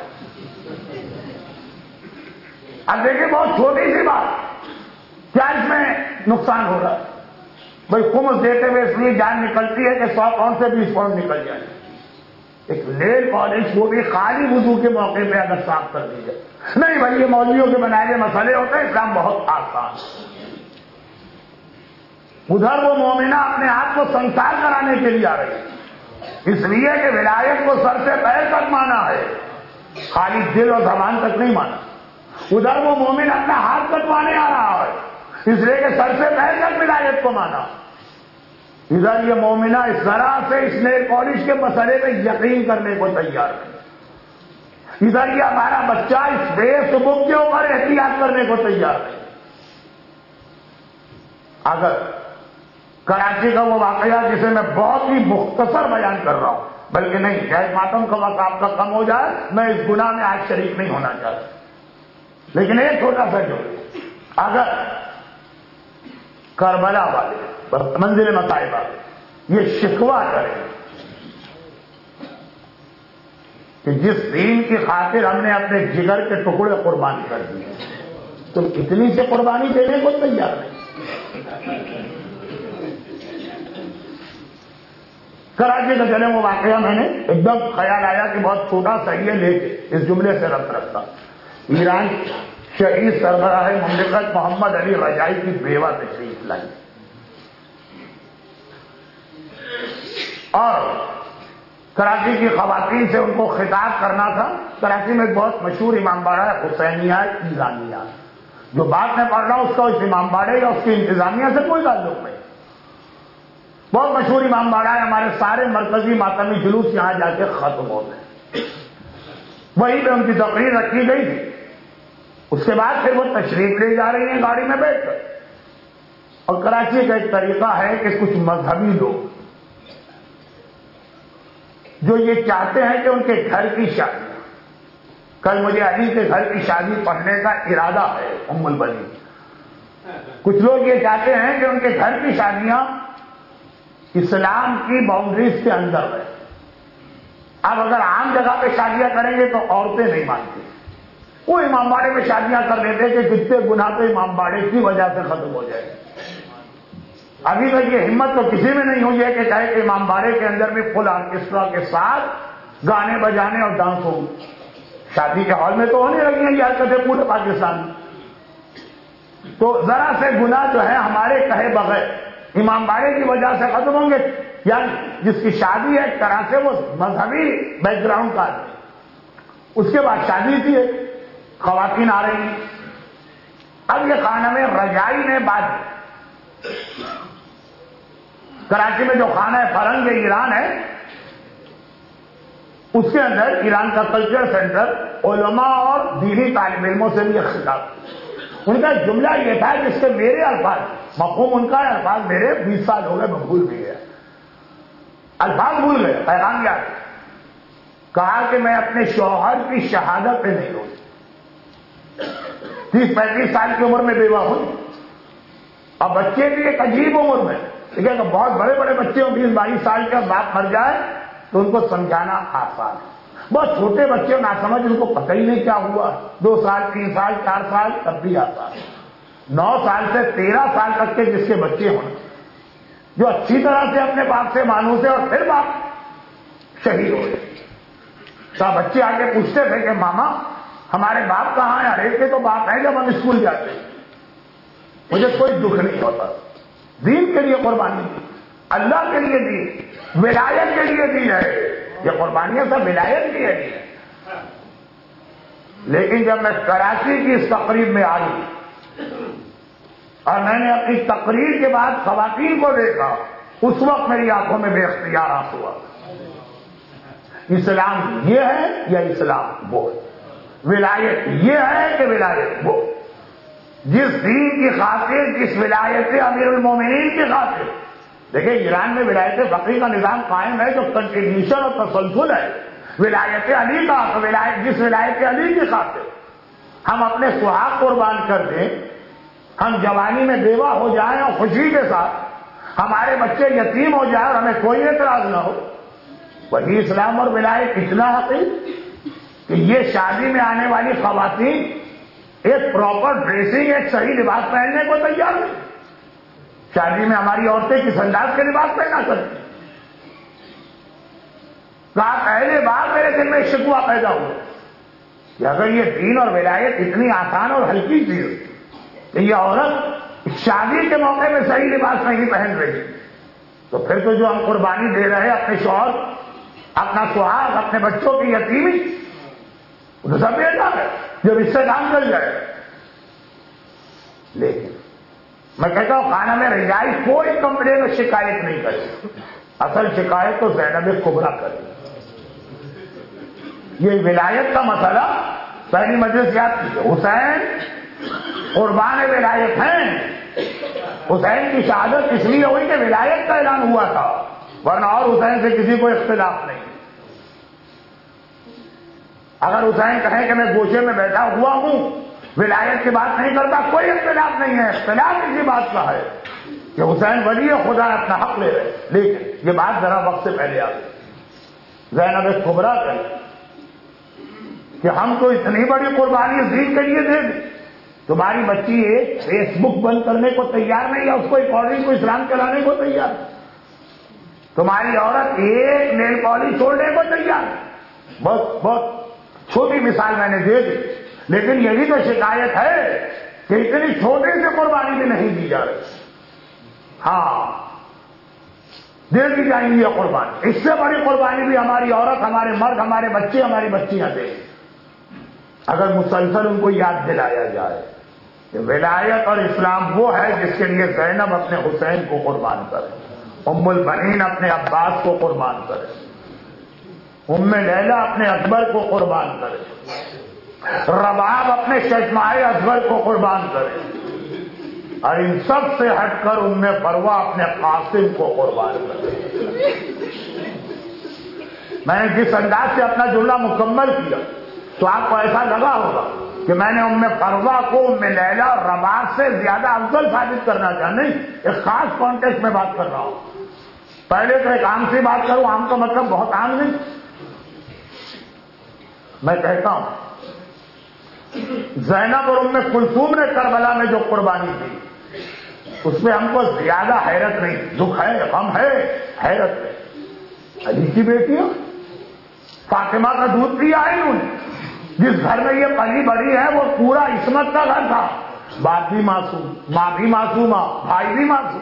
اب دیکھیے بہت چھوٹی سی بات, کیا اس میں نقصان ہو رہا ہے؟ بھائی خمس دیتے ہوئے اس لیے جان نکلتی ہے کہ سو پاؤنڈ سے بیس پاؤنڈ نکل جائے. ایک نیل پالش وہ بھی خالی وضو کے موقع پہ اگر صاف کر دی جائے. نہیں بھائی یہ مولویوں کے بنائے ہوئے مسئلے ہوتے ہیں, اسلام بہت آسان. ادھر وہ مومنہ اپنے آپ کو سنسار کرانے کے لیے آ رہی ہے, اس لیے کہ ولایت کو سر سے پیر تک مانا ہے, خالی دل اور زبان تک نہیں مانا. ادھر وہ مومن اپنا ہاتھ کٹوانے آ رہا ہے, اس لیے کہ سر سے پیر تک ولایت کو مانا. ادھر یہ مومنہ اس طرح سے اس نیل پالش کے مسئلے میں یقین کرنے کو تیار ہے. ادھر یہ ہمارا بچہ اس بے سبب کے اوپر احتیاط کرنے کو تیار ہے. اگر کراچی کا وہ واقعہ جسے میں بہت ہی مختصر بیان کر رہا ہوں, بلکہ نہیں شاید ماتم کا وقت آپ کا کم ہو جائے, میں اس گناہ میں آج شریک نہیں ہونا چاہتا, لیکن ایک چھوٹا سا جو اگر کربلا والے منزل مصائبہ یہ شکوہ کریں کہ جس دین کی خاطر ہم نے اپنے جگر کے ٹکڑے قربان کر دیے, تو اتنی سے قربانی دینے کو تیار نہیں. کراچی کا چلے وہ واقعہ میں نے ایک دم خیال آیا کہ بہت چھوٹا سا یہ لے کے اس جملے سے ربط رکھتا. ایران شہید سربراہ مملکت محمد علی رجائی کی بیوہ تشریف لائی اور کراچی کی خواتین سے ان کو خطاب کرنا تھا. کراچی میں ایک بہت مشہور امام باڑہ ہے حسینیہ ایرانیہ, جو بات میں پڑھ رہا ہوں اس کا اس امام باڑے یا اس کی انتظامیہ سے کوئی تعلق نہیں. بہت مشہور امام باڑہ ہے, ہمارے سارے مرکزی ماتمی جلوس یہاں جا کے ختم ہو گئے. وہیں پہ ان کی تقریر رکھی گئی تھی. اس کے بعد پھر وہ تشریف لے جا رہی ہیں گاڑی میں بیٹھ کر. اور کراچی کا ایک طریقہ ہے کہ کچھ مذہبی لوگ جو یہ چاہتے ہیں کہ ان کے گھر کی شادی, کل مجھے علی کے گھر کی شادی پڑھنے کا ارادہ ہے ام البنین, کچھ لوگ یہ چاہتے ہیں کہ ان کے گھر کی شادیاں اسلام کی باؤنڈریز کے اندر ہے. اب اگر عام جگہ پہ شادیاں کریں گے تو عورتیں نہیں مانتی, وہ امام باڑے میں شادیاں کر لیتے کہ جتنے گناہ تو امام باڑے کی وجہ سے ختم ہو جائے. ابھی تک یہ ہمت تو کسی میں نہیں ہوئی ہے کہ چاہے کہ امام باڑے کے اندر بھی فل آرکیسٹرا کے ساتھ گانے بجانے اور ڈانس ہو. شادی کے ہال میں تو ہونے لگی ہیں یہ حرکتیں پورے پاکستان میں. تو ذرا سے گناہ جو ہے ہمارے کہے بغیر امام باڑے کی وجہ سے ختم ہوں گے. یعنی جس کی شادی ہے ایک طرح سے وہ مذہبی بیک گراؤنڈ کا ہے, اس کے بعد شادی تھی, خواتین آ رہی ہیں. اب یہ خانہ میں رجائی نے بات, کراچی میں جو خانہ فرنگ ایران ہے اس کے اندر ایران کا کلچر سینٹر علماء اور دینی طالب علموں سے بھی یہ خطاب. ان کا جملہ یہ تھا جس کے میرے الفاظ, مفہوم ان کا ہے, الفاظ میرے بیس سال ہو گئے میں بھول بھی گیا, الفاظ بھول گئے, پیغام یاد. کہا کہ میں اپنے شوہر کی شہادت پہ نہیں روئی, تیس پینتیس سال کی عمر میں بیوہ ہوئی, اور بچے بھی ایک عجیب عمر میں, دیکھیں کہ بہت بڑے بڑے بچے ہوں بیس بائیس سال کے باپ مر جائے تو ان کو سمجھانا آسان ہے. بہت چھوٹے بچے نہ سمجھ, ان کو پتہ ہی نہیں کیا ہوا, دو سال تین سال چار سال تب بھی آسان ہے. نو سال سے تیرہ سال تک کے جس کے بچے ہوں جو اچھی طرح سے اپنے باپ سے مانوس ہے اور پھر باپ شہید ہو گئے, تو بچے آگے پوچھتے تھے کہ ماما ہمارے باپ کہاں ہیں؟ ارے کے تو باپ ہیں جب ہم اسکول جاتے ہیں. مجھے کوئی دکھ نہیں ہوتا. دین کے لیے قربانی دی, اللہ کے لیے دی, ولایت کے لیے دی ہے. یہ قربانیاں سب ولایت کی ہے. لیکن جب میں کراچی کی اس تقریب میں آئی اور میں نے اپنی تقریر کے بعد خواتین کو دیکھا, اس وقت میری آنکھوں میں بے اختیار آنسو ہوا. اسلام یہ ہے یا اسلام وہ ہے؟ ولایت یہ ہے کہ ولایت وہ؟ جس دین کی خاطر, جس ولایت امیر المومنین کی خاطر. دیکھیں ایران میں ولایت فقیہ کا نظام قائم ہے جو کنٹینیوشن اور تسلسل ہے. ولایت علی کا, ولایت جس ولایت علی کی خاطر ہم اپنے سہاگ قربان کر دیں, ہم جوانی میں بیوہ ہو جائیں اور خوشی کے ساتھ ہمارے بچے یتیم ہو جائیں اور ہمیں کوئی اعتراض نہ ہو, وہی اسلام اور ولایت اتنا حقیقی کہ یہ شادی میں آنے والی خواتین ایک پراپر ڈریسنگ, ایک صحیح لباس پہننے کو تیار نہیں. شادی میں ہماری عورتیں کس انداز کے لباس پہنا کرتی. کہا پہلے بار میرے دل میں شکوہ پیدا ہوا کہ اگر یہ دین اور ولایت اتنی آسان اور ہلکی چیز کہ یہ عورت شادی کے موقع میں صحیح لباس نہیں پہن رہی, تو پھر تو جو ہم قربانی دے رہے ہیں اپنے شوہر, اپنا سہاگ, اپنے بچوں کی یتیمی, وہ تو سب بیٹا ہے جب اس سے کام کر جائے. لیکن میں کہتا ہوں خانہ میں رجائی کوئی کمپلین اور شکایت نہیں کرے. اصل شکایت تو زینب کبریٰ کرے. یہ ولایت کا مسئلہ پہلی مجلس یاد کیجیے. حسین قربان ولایت ہیں. حسین کی شہادت اس لیے ہوئی کہ ولایت کا اعلان ہوا تھا, ورنہ اور حسین سے کسی کو اختلاف نہیں. اگر حسین کہیں کہ میں گوشے میں بیٹھا ہوا ہوں, ولایت کی بات نہیں کرتا, کوئی اختلاف نہیں ہے. اختلاف اسی بات کا ہے کہ حسین ولی خدا اپنا حق لے رہے. لیکن یہ بات ذرا وقت سے پہلے آ گئی. زینب کبریٰ کہی کہ ہم تو اتنی بڑی قربانی دین کے لیے دے دیں, تمہاری بچی ایک فیس بک بند کرنے کو تیار نہیں ہے, اس کو اکارڈنگ کو اسلام چلانے کو تیار ہے. تمہاری عورت ایک نیل پالش چھوڑنے کو تیار ہے. بہت بہت چھوٹی مثال میں نے دے دی, لیکن یہی تو شکایت ہے کہ اتنی چھوٹی سی قربانی بھی نہیں دی جا رہی. ہاں دے دی جائیں گی یہ قربانی. اس سے بڑی قربانی بھی ہماری عورت, ہمارے مرد, ہمارے بچے, ہماری بچیاں دیں اگر مسلسل ان کو یاد دلایا جائے کہ ولایت اور اسلام وہ ہے جس کے لیے زینب اپنے حسین کو قربان کرے, ام البنین اپنے عباس کو قربان کرے, ام لیلہ اپنے اکبر کو قربان کرے, رباب اپنے شجماع اصغر کو قربان کرے, اور ان سب سے ہٹ کر ام فروہ اپنے قاسم کو قربان کرے. میں نے جس انداز سے اپنا جملہ مکمل کیا تو آپ کو ایسا لگا ہوگا کہ میں نے ام فروہ کو ام لیلہ اور رباب سے زیادہ افضل ثابت کرنا چاہا. نہیں, ایک خاص کانٹیکسٹ میں بات کر رہا ہوں. پہلے تو ایک عام سی بات کروں, عام کا مطلب بہت عام نہیں. میں کہتا ہوں زینب اور ام کلثوم نے کربلا میں جو قربانی دی اس میں ہم کو زیادہ حیرت نہیں, دکھ ہے, غم ہے, حیرت ہے. علی کی بیٹیاں فاطمہ کا دودھ پیا ہے انہوں نے. جس گھر میں یہ پلی بڑی ہے وہ پورا عصمت کا گھر تھا. باپ بھی معصوم, ماں بھی معصومہ, بھائی بھی معصوم.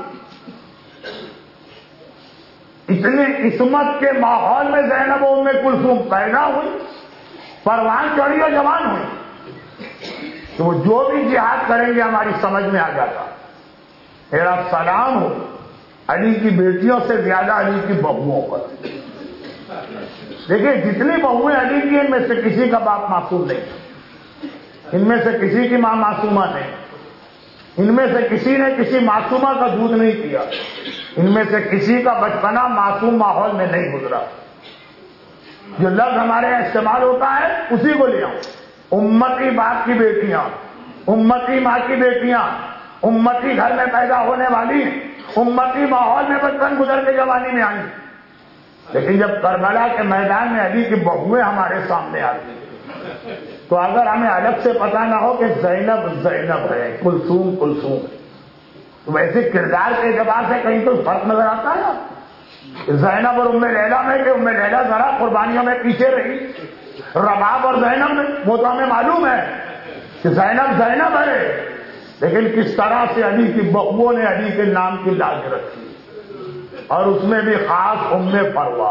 اتنے عصمت کے ماحول میں زینب و ام کلثوم پیدا ہوئی, پروان چڑھی اور جوان ہوئی, تو وہ جو بھی جہاد کریں گے ہماری سمجھ میں آ جاتا. میرا سلام ہو علی کی بیٹیوں سے زیادہ علی کی بہوؤں پر. دیکھیے جتنی بہویں علی کی, ان میں سے کسی کا باپ معصوم نہیں, ان میں سے کسی کی ماں معصومہ نہیں, ان میں سے کسی نے کسی معصومہ کا دودھ نہیں پیا, ان میں سے کسی کا بچپنا معصوم ماحول میں نہیں گزرا. جو لفظ ہمارے یہاں استعمال ہوتا ہے اسی کو لے آؤں. امتی باپ کی بیٹیاں, امتی ماں کی بیٹیاں, امتی گھر میں پیدا ہونے والی, امتی ماحول میں بچپن گزر کے جوانی میں آئی. لیکن جب کربلا کے میدان میں علی کی بہویں ہمارے سامنے آتی تو اگر ہمیں الگ سے پتہ نہ ہو کہ زینب زینب ہے, کلثوم کلثوم ہے, تو ویسے کردار کے اعتبار سے کہیں تو فرق نظر آتا ہے. زینب اور ام لیلہ میں کہ ام لیلہ ذرا قربانیوں میں پیچھے رہی, رباب اور زینب میں وہ تو ہمیں معلوم ہے کہ زینب زینب ہے, لیکن کس طرح سے علی کی بہوؤں نے علی کے نام کی لاج رکھی، اور اس میں بھی خاص ام فروا.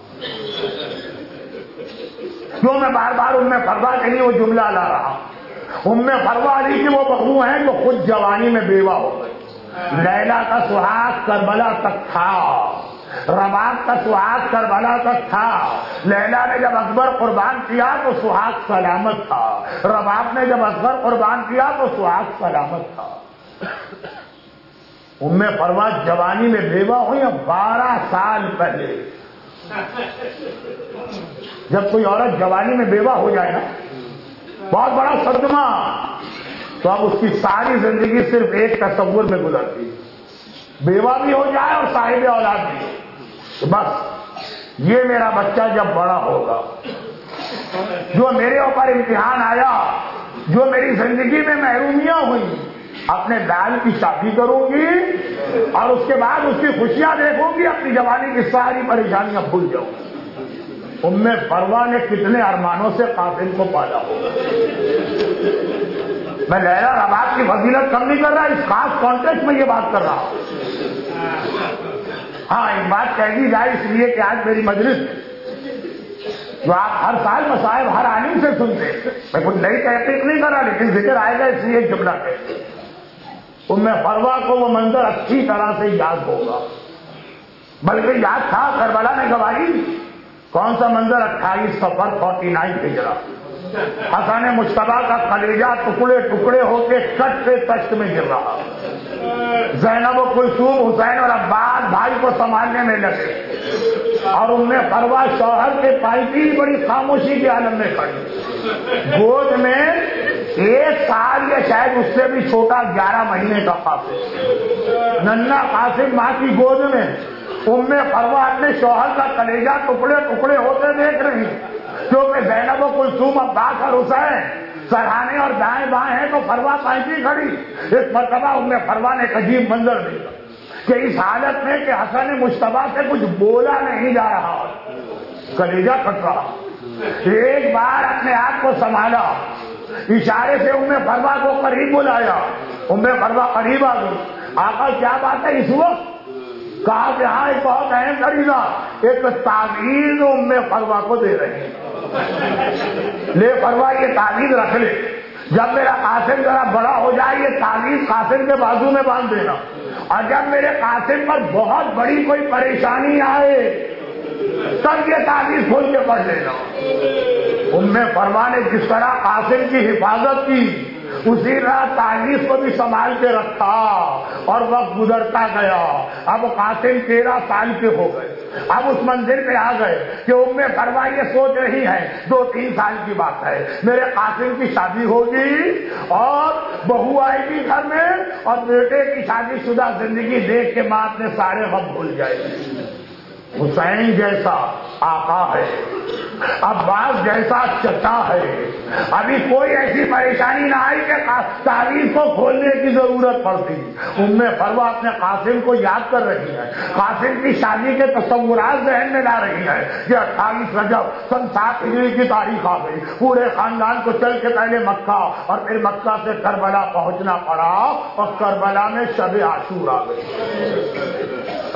کیوں میں بار بار ام فروا کے لیے وہ جملہ لا رہا ہوں؟ ام فروا علی کی وہ بہو ہیں جو خود جوانی میں بیوہ ہو گئی. لیلا کا سہاگ کربلا تک تھا، رباب کا سہاگ کربلا تک تھا. لیلا نے جب اکبر قربان کیا تو سہاگ سلامت تھا، رباب نے جب اکبر قربان کیا تو سہاگ سلامت تھا. ام فروا جوانی میں بیوہ ہوئی بارہ سال پہلے. جب کوئی عورت جوانی میں بیوہ ہو جائے نا، بہت بڑا صدمہ، تو اب اس کی ساری زندگی صرف ایک تصور میں گزرتی، بیوہ بھی ہو جائے اور صاحب اولاد بھی. تو بس یہ میرا بچہ جب بڑا ہوگا، جو میرے اوپر امتحان آیا، جو میری زندگی میں محرومیاں ہوئی، اپنے لال کی شادی کروں گی اور اس کے بعد اس کی خوشیاں دیکھوں گی، اپنی جوانی کی ساری پریشانیاں بھول جاؤں گی. ام فروا نے کتنے ارمانوں سے قاسم کو پالا ہوگا. میں لیلا رباب کی فضیلت کم نہیں کر رہا، اس خاص کانٹیکسٹ میں یہ بات کر رہا ہوں. ہاں ایک بات کہہ دی جائے اس لیے کہ آج میری مجلس جو آپ ہر سال مصائب ہر عالم سے سنتے، میں کچھ نئی تحقیق نہیں کر رہا، لیکن ذکر آئے گا اس لیے ایک جملہ کہتے. ام فروا کو وہ منظر اچھی طرح سے یاد ہوگا، بلکہ یاد تھا، کربلا نے گواہی. کون سا منظر؟ اٹھائیس سفر فورٹی نائن ہجرا. حسن مجتبیٰ کا کلیجہ ٹکڑے ٹکڑے ہو کے کٹ سے تشت میں گر رہا. زینب و کلثوم حسین اور عباس بھائی کو سنبھالنے میں لگے، اور ام فروا شوہر کے پائپی بڑی خاموشی کے عالم میں کھڑی. گود میں ایک سال یا شاید اس سے بھی چھوٹا گیارہ مہینے کا قاسم، ننھا قاسم ماں کی گود میں. ام فروا اپنے شوہر کا کلیجہ ٹکڑے ٹکڑے ہوتے دیکھ رہی، کیونکہ زینب و کلثوم عباس اور حسین سرہانے اور دائیں بائیں ہیں تو فروا پائپی کھڑی. ایک مرتبہ ام فروا نے ایک عجیب منظر دیکھا کہ اس حالت میں کہ حسن مجتبیٰ سے کچھ بولا نہیں جا رہا، کلیجہ کٹ رہا. ایک بار اپنے آپ کو سنبھالا، اشارے سے ام فروا کو قریب بلایا. ام فروا قریب آ گئی. آقا کیا بات ہے اس وقت؟ کہا کہ ہاں ایک بہت اہم فریضہ، ایک تعویذ ام فروا کو دے رہے ہیں. لے فروا یہ تعویذ رکھ لے، جب میرا قاسم ذرا بڑا ہو جائے یہ تعویذ قاسم کے بازو میں باندھ دینا، اور جب میرے قاسم پر بہت بڑی کوئی پریشانی آئے تب یہ تعویذ کھول کے پڑھ لینا. ام فروا نے جس طرح قاسم کی حفاظت کی، اسی طرح تعویذ کو بھی سنبھال کے رکھا، اور وقت گزرتا گیا. اب قاسم تیرہ سال کے ہو گئے. اب اس منزل پہ آ گئے کہ ام فروا یہ سوچ رہی ہے دو تین سال کی بات ہے، میرے قاسم کی شادی ہوگی اور بہو آئے گی گھر میں، اور بیٹے کی شادی شدہ زندگی دیکھ کے ماں اپنے سارے غم بھول جائے گی. حسین جیسا آقا ہے، عباس جیسا چچا ہے، ابھی کوئی ایسی پریشانی نہ آئی کہ تعویذ کو کھولنے کی ضرورت پڑتی. ام فروا اپنے قاسم کو یاد کر رہی ہے، قاسم کی شادی کے تصورات ذہن میں لا رہی ہے کہ اٹھائیس رجب سن سات ہجری کی تاریخ آ گئی. پورے خاندان کو چل کے پہلے مکہ اور پھر مکہ سے کربلا پہنچنا پڑا، اور کربلا میں شب عاشور آ گئی.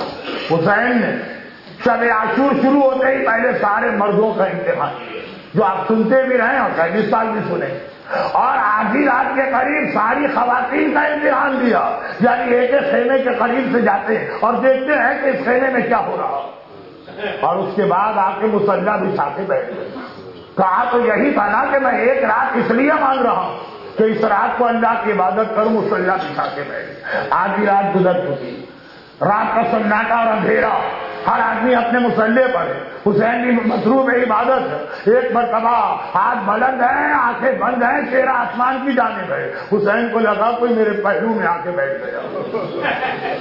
حسین نے شب عاشور شروع ہوتے ہی پہلے سارے مردوں کا امتحان کیا، جو آپ سنتے بھی رہے اور چالیس سال بھی سنے، اور آدھی رات کے قریب ساری خواتین کا امتحان دیا. یعنی ایک ایک خیمے کے قریب سے جاتے ہیں اور دیکھتے ہیں کہ اس خیمے میں کیا ہو رہا، اور اس کے بعد آ کے مصلی بچھا کے بیٹھ گئے. کہا تو یہی تھا نا کہ میں ایک رات اس لیے مانگ رہا ہوں کہ اس رات کو اللہ کی عبادت کروں. مصلی بچھا کے بیٹھ. آدھی رات گزر چکی، رات کا سناٹا اور اندھیرا، ہر آدمی اپنے مسلح پر ہے. حسین بھی مصروف ہے عبادت. ایک مرتبہ ہاتھ بلند ہیں، آنکھیں بند ہیں، چہرہ آسمان کی جانب ہے. حسین کو لگا کوئی میرے پہلو میں آ کے بیٹھ گیا.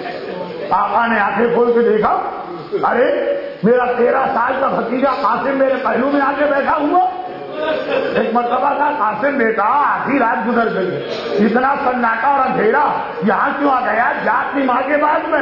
آقا نے آنکھیں کھول کے دیکھا، ارے میرا تیرہ سال کا بھتیجا قاسم میرے پہلو میں آ کے بیٹھا ہوا. ایک مرتبہ کا قاسم بیٹا آدھی رات گزر گئی، اتنا سناٹا اور اندھیرا، یہاں کیوں آ گیا؟ جا اپنی ماں کے بعد میں.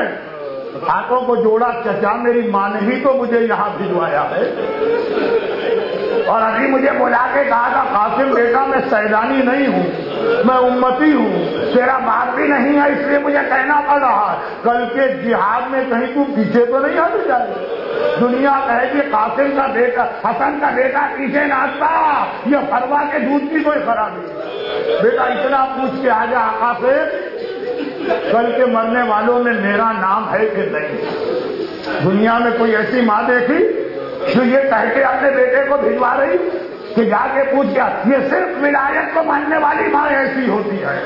ہاتھوں کو جوڑا، چچا میری ماں نے ہی تو مجھے یہاں بھجوایا ہے. اور ابھی مجھے بلا کے کہا تھا قاسم بیٹا میں سیدانی نہیں ہوں، میں امتی ہوں، تیرا باپ بھی نہیں ہے، اس لیے مجھے کہنا پڑ رہا ہے کل کے جہاد میں کہیں تو پیچھے تو نہیں ہٹ جائے۔ دنیا کہے کہ قاسم کا بیٹا حسن کا بیٹا پیچھے ناچتا، یہ فروا کے دودھ کی کوئی خرابی ہے۔ بیٹا اتنا پوچھ کے آ جا آقا سے کل کے مرنے والوں میں میرا نام ہے کہ نہیں۔ دنیا میں کوئی ایسی ماں دیکھی جو یہ کہہ کے اپنے بیٹے کو بھجوا رہی کہ جا کے پوچھ گیا؟ یہ صرف ولایت کو ماننے والی ماں ایسی ہوتی ہے۔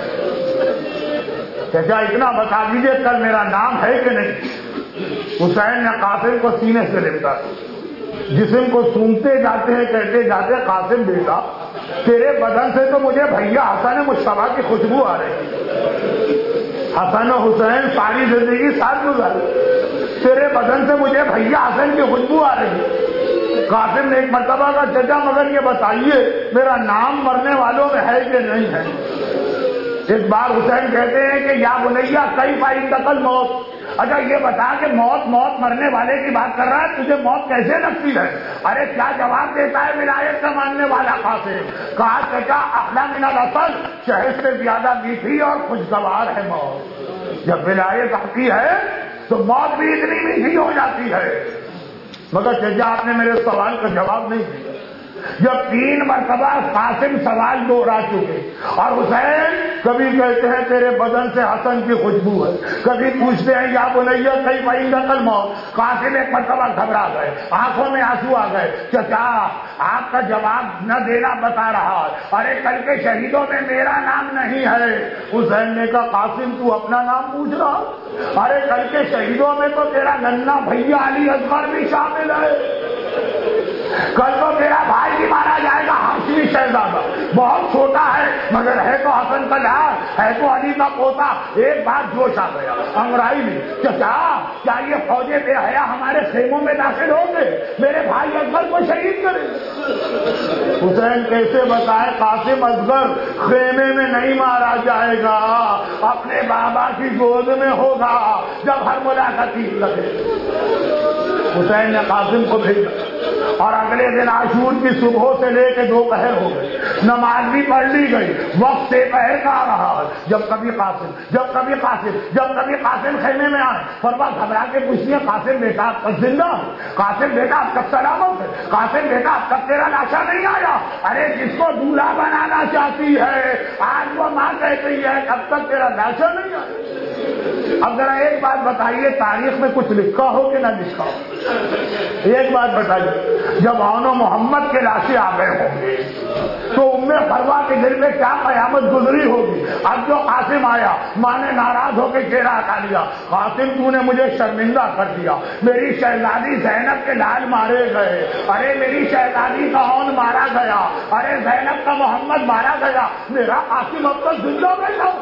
چچا اتنا بتا دیجیے کل میرا نام ہے کہ نہیں۔ حسین نے قاسم کو سینے سے لپٹا، جسم کو سونگتے جاتے ہیں، کہتے جاتے قاسم بیٹا تیرے بدن سے تو مجھے بھیا حسن مصطفیٰ کی خوشبو آ رہی ہے۔ حسن و حسین ساری زندگی ساتھ گزارے، تیرے بدن سے مجھے بھیا حسن کی خوشبو آ رہی ہے۔ قاسم نے ایک مرتبہ کا چچا مگر یہ بتائیے میرا نام مرنے والوں میں ہے کہ نہیں ہے؟ ایک بار حسین کہتے ہیں کہ یا بنیا کئی پائی قتل موت، اچھا یہ بتا کہ موت موت مرنے والے کی بات کر رہا ہے، تجھے موت کیسے لگتی ہے؟ ارے کیا جواب دیتا ہے ولایت کا ماننے والا قاسم؟ کہا چچا احلی من العسل، شہد سے زیادہ میٹھی اور خوشگوار ہے موت۔ جب ولایت آتی ہے تو موت بھی اتنی میٹھی ہو جاتی ہے۔ مگر چچا آپ نے میرے سوال کا جواب نہیں دیا۔ جب تین مرتبہ قاسم سوال دوہرا چکے اور حسین کبھی کہتے ہیں تیرے بدن سے حسن کی خوشبو ہے، کبھی پوچھتے ہیں یا بنیا کئی بھائی نقل موت، قاسم ایک مرتبہ گھبرا گئے، آنکھوں میں آنسو آ گئے۔ چچا آپ کا جواب نہ دینا بتا رہا، ارے کل کے شہیدوں میں میرا نام نہیں ہے۔ حسین نے کہا قاسم تو اپنا نام پوچھ رہا، ارے کل کے شہیدوں میں تو تیرا ننھا بھیا علی اصغر بھی شامل ہے، کل تو تیرا بھائی بھی مارا جائے گا، ہاشمی شہزادہ بہت چھوٹا ہے مگر ہے تو حسن کا لاڈ، ہے تو علی کا پوتا۔ ایک بات جوش آ گیا انگرائی میں، چچا کیا یہ فوجیں بے حیا ہمارے خیموں میں داخل ہوں گے؟ میرے بھائی اصغر کو شہید کرے۔ حسین کیسے بتائے قاسم اصغر خیمے میں نہیں مارا جائے گا، اپنے بابا کی گود میں ہوگا جب ہر ملاقاتی لگے۔ حسین نے قاسم کو بھیجا اور اگلے دن عاشور کی صبح سے لے کے دوپہر ہو گئی، نماز بھی پڑھ لی گئی، وقت سے پہر کا آ رہا ہے۔ جب کبھی قاسم جب کبھی قاسم جب کبھی قاسم خیمے میں آئے، فرما گھبرا کے پوچھیے قاسم بیٹا اب تک زندہ ہے؟ قاسم بیٹا اب تک سلامت ہے؟ قاسم بیٹا اب تک تیرا لاشا نہیں آیا؟ ارے جس کو دولہا بنانا چاہتی ہے آج وہ ماں کہتی ہے اب تک تیرا لاشا نہیں آیا۔ اب ذرا ایک بات بتائیے، تاریخ میں کچھ لکھا ہو کہ نہ لکھا ہو؟ ایک بات بتائیے، جب آن و محمد کے لاشیں آ گئے ہوں گے تو ام فروا کے دل میں کیا قیامت گزری ہوگی؟ اب جو قاسم آیا ماں نے ناراض ہو کے چہرہ ہٹا لیا، قاسم تو نے مجھے شرمندہ کر دیا، میری شہزادی زینب کے لال مارے گئے، ارے میری شہزادی کا اون مارا گیا، ارے زینب کا محمد مارا گیا، میرا قاسم اب تک زندہ بیٹھا۔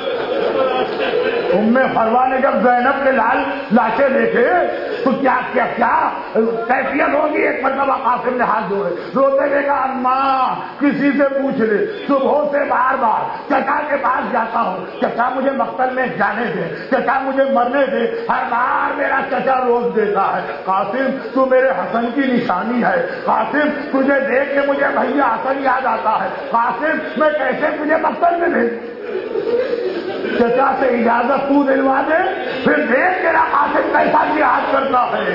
ام فروا نے جب زینب کے لال لاشیں دیکھے تو کیا کیا کیا کیفیت ہوگی؟ ایک مرتبہ قاسم نے ہاتھ جوڑے، روتے ہوئے کہا اماں کسی سے پوچھ لے، صبح سے بار بار چچا کے پاس جاتا ہوں، چچا مجھے مقتل میں جانے دے، چچا مجھے مرنے دے، ہر بار میرا چچا روک دیتا ہے۔ قاسم تو میرے حسن کی نشانی ہے، قاسم تجھے دیکھ کے مجھے بھیا حسن یاد آتا ہے، قاسم میں کیسے تجھے مقتل میں بھیجوں؟ چچا سے اجازت تو دلوا دے، پھر دیکھ تیرا قاسم کیسا جہاد کرتا ہے۔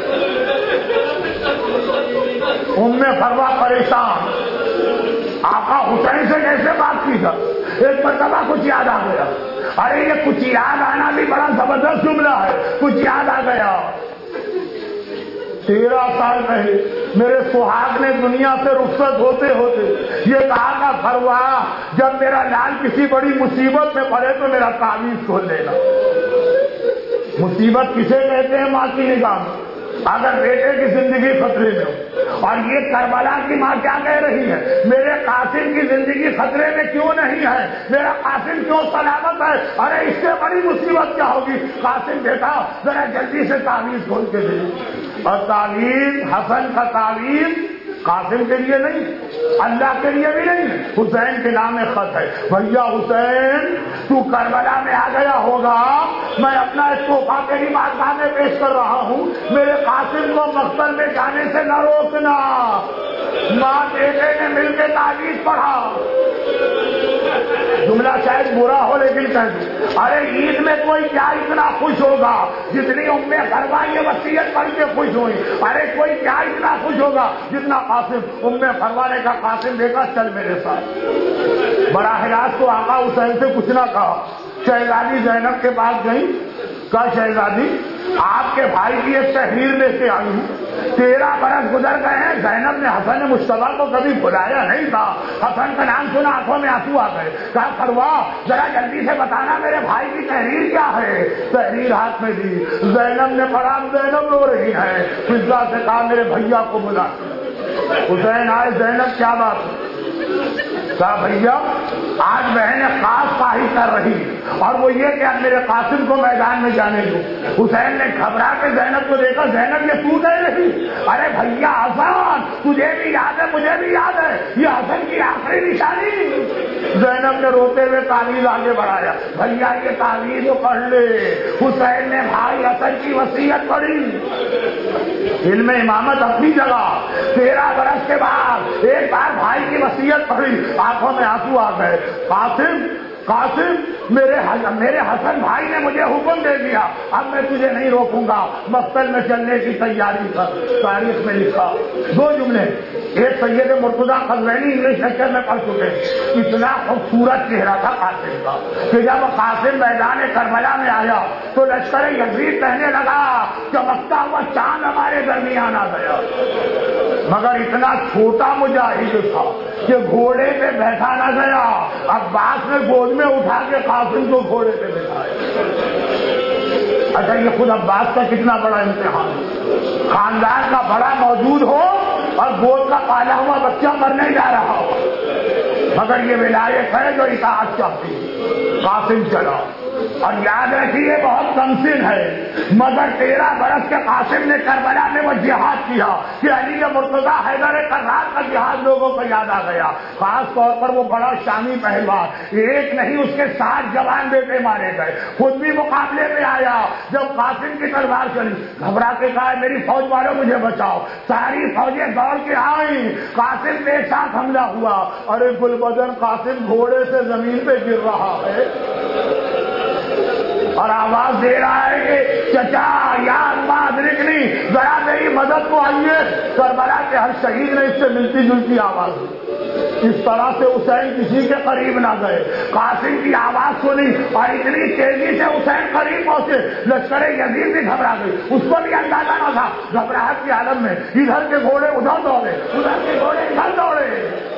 ام فروا پریشان، آقا حسین سے کیسے بات کی تھا؟ ایک مرتبہ کچھ یاد آ گیا، ارے یہ کچھ یاد آنا بھی بڑا زبردست جملہ ہے، کچھ یاد آ گیا۔ تیرہ سال پہلے میرے سہاگ نے دنیا سے رخصت ہوتے ہوتے یہ کہا تھا فروا جب میرا لال کسی بڑی مصیبت میں پڑے تو میرا تعویذ کھول لینا۔ مصیبت کسے کہتے ہیں؟ ماں کی نگاہ میں اگر بیٹے کی زندگی خطرے میں ہو، اور یہ کربلا کی ماں کیا کہہ رہی ہے؟ میرے قاسم کی زندگی خطرے میں کیوں نہیں ہے؟ میرا قاسم کیوں سلامت ہے؟ ارے اس سے بڑی مصیبت کیا ہوگی؟ قاسم بیٹا ذرا جلدی سے تعویذ کھول کے دے۔ اور تعویذ حسن کا تعویذ قاسم کے لیے نہیں، اللہ کے لیے بھی نہیں، حسین کے نام خط ہے، بھیا حسین تو کربلا میں آ گیا ہوگا، میں اپنا ایک تحفہ تیری بارگاہ میں پیش کر رہا ہوں، میرے قاسم کو مقتل میں جانے سے نہ روکنا۔ ماں بیٹے نے مل کے تعویذ پڑھا، جملہ شاید برا ہو لیکن کہہ دوں، ارے عید میں کوئی کیا اتنا خوش ہوگا جتنی امیں خروا یہ وصیت پڑھ کے خوش ہوئی، ارے کوئی کیا اتنا خوش ہوگا جتنا قاسم امیں خروا نے کہا قاسم دیکھا چل میرے ساتھ۔ براہ راست تو آقا حسین سے کچھ نہ کہا، شہزادی زینب کے پاس گئی، کہا شہزادی آپ کے بھائی کی ایک تحریر لے کے آئی ہوں، تیرہ برس گزر گئے ہیں، زینب نے حسن مشتبہ کو کبھی بلایا نہیں تھا، حسن کا نام سنا آنکھوں میں آنسو آ گئے، کہا خروا ذرا جلدی سے بتانا میرے بھائی کی تحریر کیا ہے۔ تحریر ہاتھ میں دی، زینب نے پڑھا، زینب رو رہی ہے، فضا سے کہا میرے بھیا کو بلا۔ حسین آئے، زینب کیا بات ہے؟ کہا بھیا آج بہنیں خاص خواہش کر رہی اور وہ یہ کہ اب میرے قاسم کو میدان میں جانے دو۔ حسین نے گھبرا کے زینب کو دیکھا، زینب یہ تو نہیں رہی؟ ارے بھیا حسن تجھے بھی یاد ہے مجھے بھی یاد ہے، یہ حسن کی آخری نشانی۔ زینب نے روتے ہوئے تعویذ آگے بڑھایا، بھیا یہ تعویذ پڑھ لے۔ حسین نے بھائی حسن کی وصیت پڑھی، علم امامت اپنی جگہ، تیرہ برس کے بعد ایک بار بھائی کی وصیت پڑھی، آنکھوں میں آنسو آ گئے۔ قاسم قاسم میرے میرے حسن بھائی نے مجھے حکم دے دیا، اب میں تجھے نہیں روکوں گا، مقتل میں چلنے کی تیاری کر۔ تاریخ میں لکھا دو جملے، ایک سید مرتضیٰ قزوینی انگلش لیکچر میں پڑھ چکے، اتنا خوبصورت چہرہ تھا قاسم کا کہ جب قاسم میدان کربلا میں آیا تو لشکر یزید کہنے لگا چمکتا ہوا چاند ہمارے درمیان آ گیا، مگر اتنا چھوٹا مجاہد تھا کہ گھوڑے پہ بیٹھا نہ گیا، عباس نے گود میں اٹھا کے قاسم کو گھوڑے پہ بٹھایا۔ اچھا یہ خود عباس کا کتنا بڑا امتحان، خاندان کا بڑا موجود ہو اور گود کا پالا ہوا بچہ مرنے جا رہا ہو، مگر یہ ولایت ہے جو اطاعت چاہتی ہے۔ قاسم چلا، اور یاد رکھیے بہت تمثیل ہے، مگر تیرہ برس کے قاسم نے کربلا میں وہ جہاد کیا کہ علی مرتضیٰ حیدر کرار کا جہاد لوگوں کو یاد آ گیا، خاص طور پر وہ بڑا شامی پہلوان، ایک نہیں اس کے سات جوان بیٹے مارے گئے، خود بھی مقابلے میں آیا، جب قاسم کی تلوار چلی گھبرا کے کہا میری فوج والوں مجھے بچاؤ، ساری فوجیں دوڑ کے آئیں، قاسم کے ساتھ حملہ ہوا، ارے گلبدن قاسم گھوڑے سے زمین پہ گر رہا ہے اور آواز دے رہا ہے کہ چچا یا اللہ ادرکنی، ذرا میری مدد کو آئیے۔ کربلا کے ہر شہید نے اس سے ملتی جلتی آواز دی، اس طرح سے حسین کسی کے قریب نہ گئے، قاسم کی آواز سنی اور اتنی تیزی سے حسین قریب پہنچے، لشکر یزید بھی گھبرا گئی، اس کو بھی اندازہ نہ تھا، گھبراہٹ کے عالم میں ادھر کے گھوڑے ادھر دوڑے، ادھر کے گھوڑے ادھر دوڑے،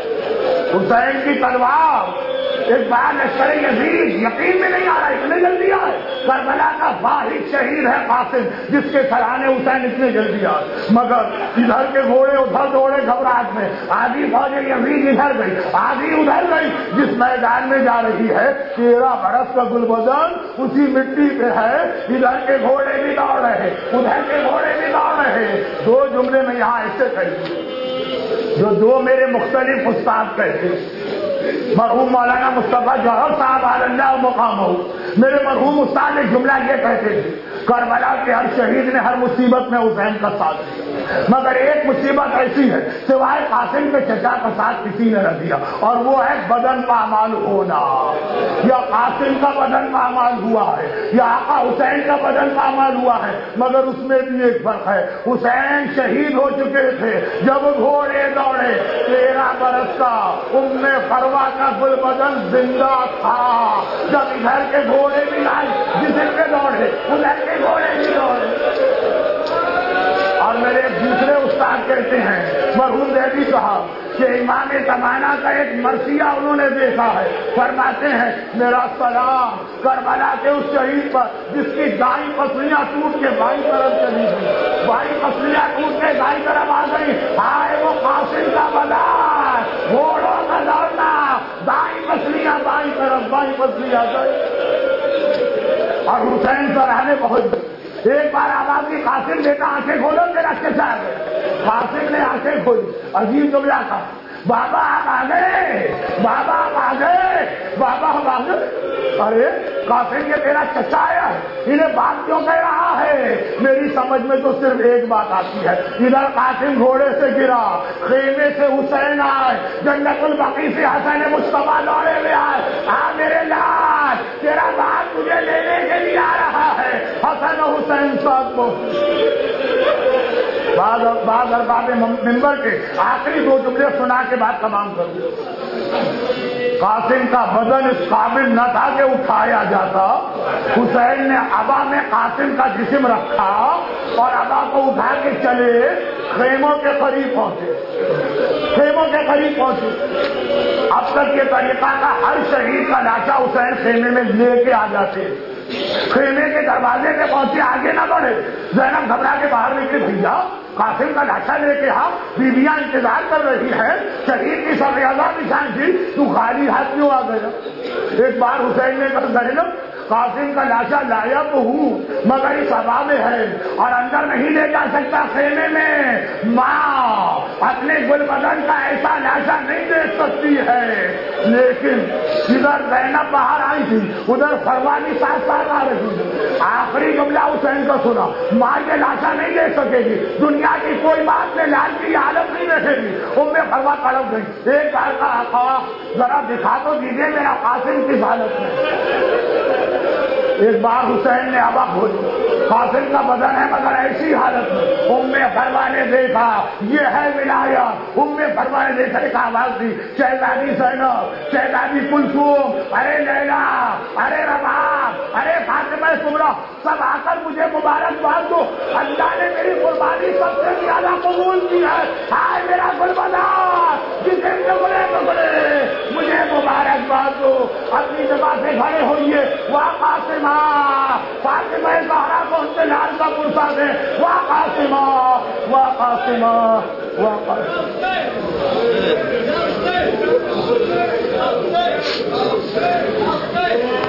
حسین کی تلوار ایک بار لشکر یزید یقین میں نہیں آ رہا اتنے جلدی آئے، کربلا کا واحد شہید ہے قاسم جس کے سرانے حسین اتنے جلدی آئے، مگر ادھر کے گھوڑے ادھر دوڑے گھبراہٹ میں، آدھی فوج یزید ادھر گئی آدھی ادھر گئی، جس میدان میں جا رہی ہے تیرہ برس کا گلبدن اسی مٹی پہ ہے، ادھر کے گھوڑے بھی دوڑ رہے ادھر کے گھوڑے بھی دوڑ رہے۔ دو جملے میں یہاں ایسے کہی جو دو میرے مختلف استاد کہتے، مرحوم مولانا مصطفیٰ جوہر صاحب علی اللہ مقام ہو، میرے مرحوم استاد ایک جملہ یہ کہتے تھے کربلا کے ہر شہید نے ہر مصیبت میں حسین کا ساتھ دیا، مگر ایک مصیبت ایسی ہے سوائے قاسم کے چچا کا ساتھ کسی نے نہ دیا، اور وہ ہے بدن پامال ہونا، یا قاسم کا بدن پامال ہوا ہے یا آقا حسین کا بدن پامال ہوا ہے، مگر اس میں بھی ایک فرق ہے، حسین شہید ہو چکے تھے جب گھوڑے دوڑے، تیرہ برس کا ام فروا کا گل بدن زندہ تھا جب ادھر کے گھوڑے بھی آئے جسم پہ دوڑے ادھر کے گھوڑے بھی دوڑے۔ اور میرے دوسرے استاد کہتے ہیں مرحوم دیوی صاحب کہ امام زمانہ کا ایک مرثیہ انہوں نے دیکھا ہے، فرماتے ہیں میرا سلام کربلا کے اس شہید پر جس کی دائیں پسلیاں ٹوٹ کے بائیں طرف چلی گئی، بائیں پسلیاں ٹوٹ کے دائیں طرف آ گئی، ہائے وہ قاسم کا بدن، گھوڑوں کا دوڑنا، دائیں پسلیاں بائیں طرف بائیں پسلیاں گئی، اور حسین سراہنے پہنچ گئے، ایک بار آواز کی قاسم بیٹا آنکھیں کھولو تیرا چچا ہے، قاسم نے آنکھیں کھولی، عجیب جملہ تھا، بابا آپ آ گئے، بابا آپ آ گئے، بابا ہم آ گئے۔ ارے قاسم یہ تیرا چچا آیا ہے، انہیں بات کیوں کہہ رہا ہے؟ میری سمجھ میں تو صرف ایک بات آتی ہے، ادھر قاسم گھوڑے سے گرا، خیمے سے حسین آئے، جنت البقیع سے حسن مصطفیٰ دوڑے ہوئے آئے، آ میرے لال تیرا باپ تجھے لینے کے لیے آ رہا ہے، حسن و حسین ساتھ کو۔ بعض بعض ارباب منبر کے آخری دو جملے سنا کے بعد تمام کروں۔ قاسم کا بدن اس قابل نہ تھا کہ اٹھایا جاتا، حسین نے ابا میں قاسم کا جسم رکھا اور ابا کو اٹھا کے چلے، خیموں کے قریب پہنچے، خیموں کے قریب پہنچے۔ اب تک یہ طریقہ کا ہر شہید کا لاشا حسین خیمے میں لے کے آ جاتے، خیمے کے دروازے پہ پہنچے، آگے نہ بڑھے۔ زینب گھبرا کے باہر نکلی، بھیا قاسم کا لاشا لے کے آ، بیویاں انتظار کر رہی ہے، شہید کی سب ریاضہ نشان تھی، تو خالی ہاتھ کیوں آ گیا؟ ایک بار حسین نے کہا زینب قاسم کا لاشا لایا تو ہوں مگر اس ہوا میں ہے اور اندر نہیں لے جا سکتا خیمے میں، ماں اپنے گل بدن کا ایسا لاشا نہیں دیکھ سکتی ہے۔ لیکن ادھر زینب باہر آئی تھی، ادھر فروانی ساتھ ساتھ آ رہی تھی۔ آخری جملہ حسین کا سنا، ماں یہ لاشا نہیں دیکھ سکے گی، دنیا کی کوئی بات میں لال کی حالت نہیں دیکھے گی۔ ام فروا تڑپ گئی، ایک بار کا آقا ذرا دکھا تو دیجیے میرا قاسم کس حالت میں۔ ایک بار حسین نے ابا کھولی، قاسم کا بدن ہے مگر ایسی حالت میں۔ ام فروا نے دیکھا یہ ہے ولایت۔ ام فروا نے دیکھا، ایک آواز دی، شہزادی زینب، شہزادی کلثوم، ارے لیلا، ارے رباب، ارے فاطمہ کبریٰ، سب آ کر مجھے مبارکباد دو، اللہ نے میری قربانی سب سے زیادہ قبول کی ہے۔ ہائے میرا گلبدار جسے ٹکڑے ٹکڑے، مجھے مبارکباد دو۔ اپنی جگہ سے کھڑے ہوئیے، واہ قاسمہ، فاطمہ زہرا کو لال کا پرسا دے، واہ قاسمہ، واہ قاسمہ، واہ قاسمہ۔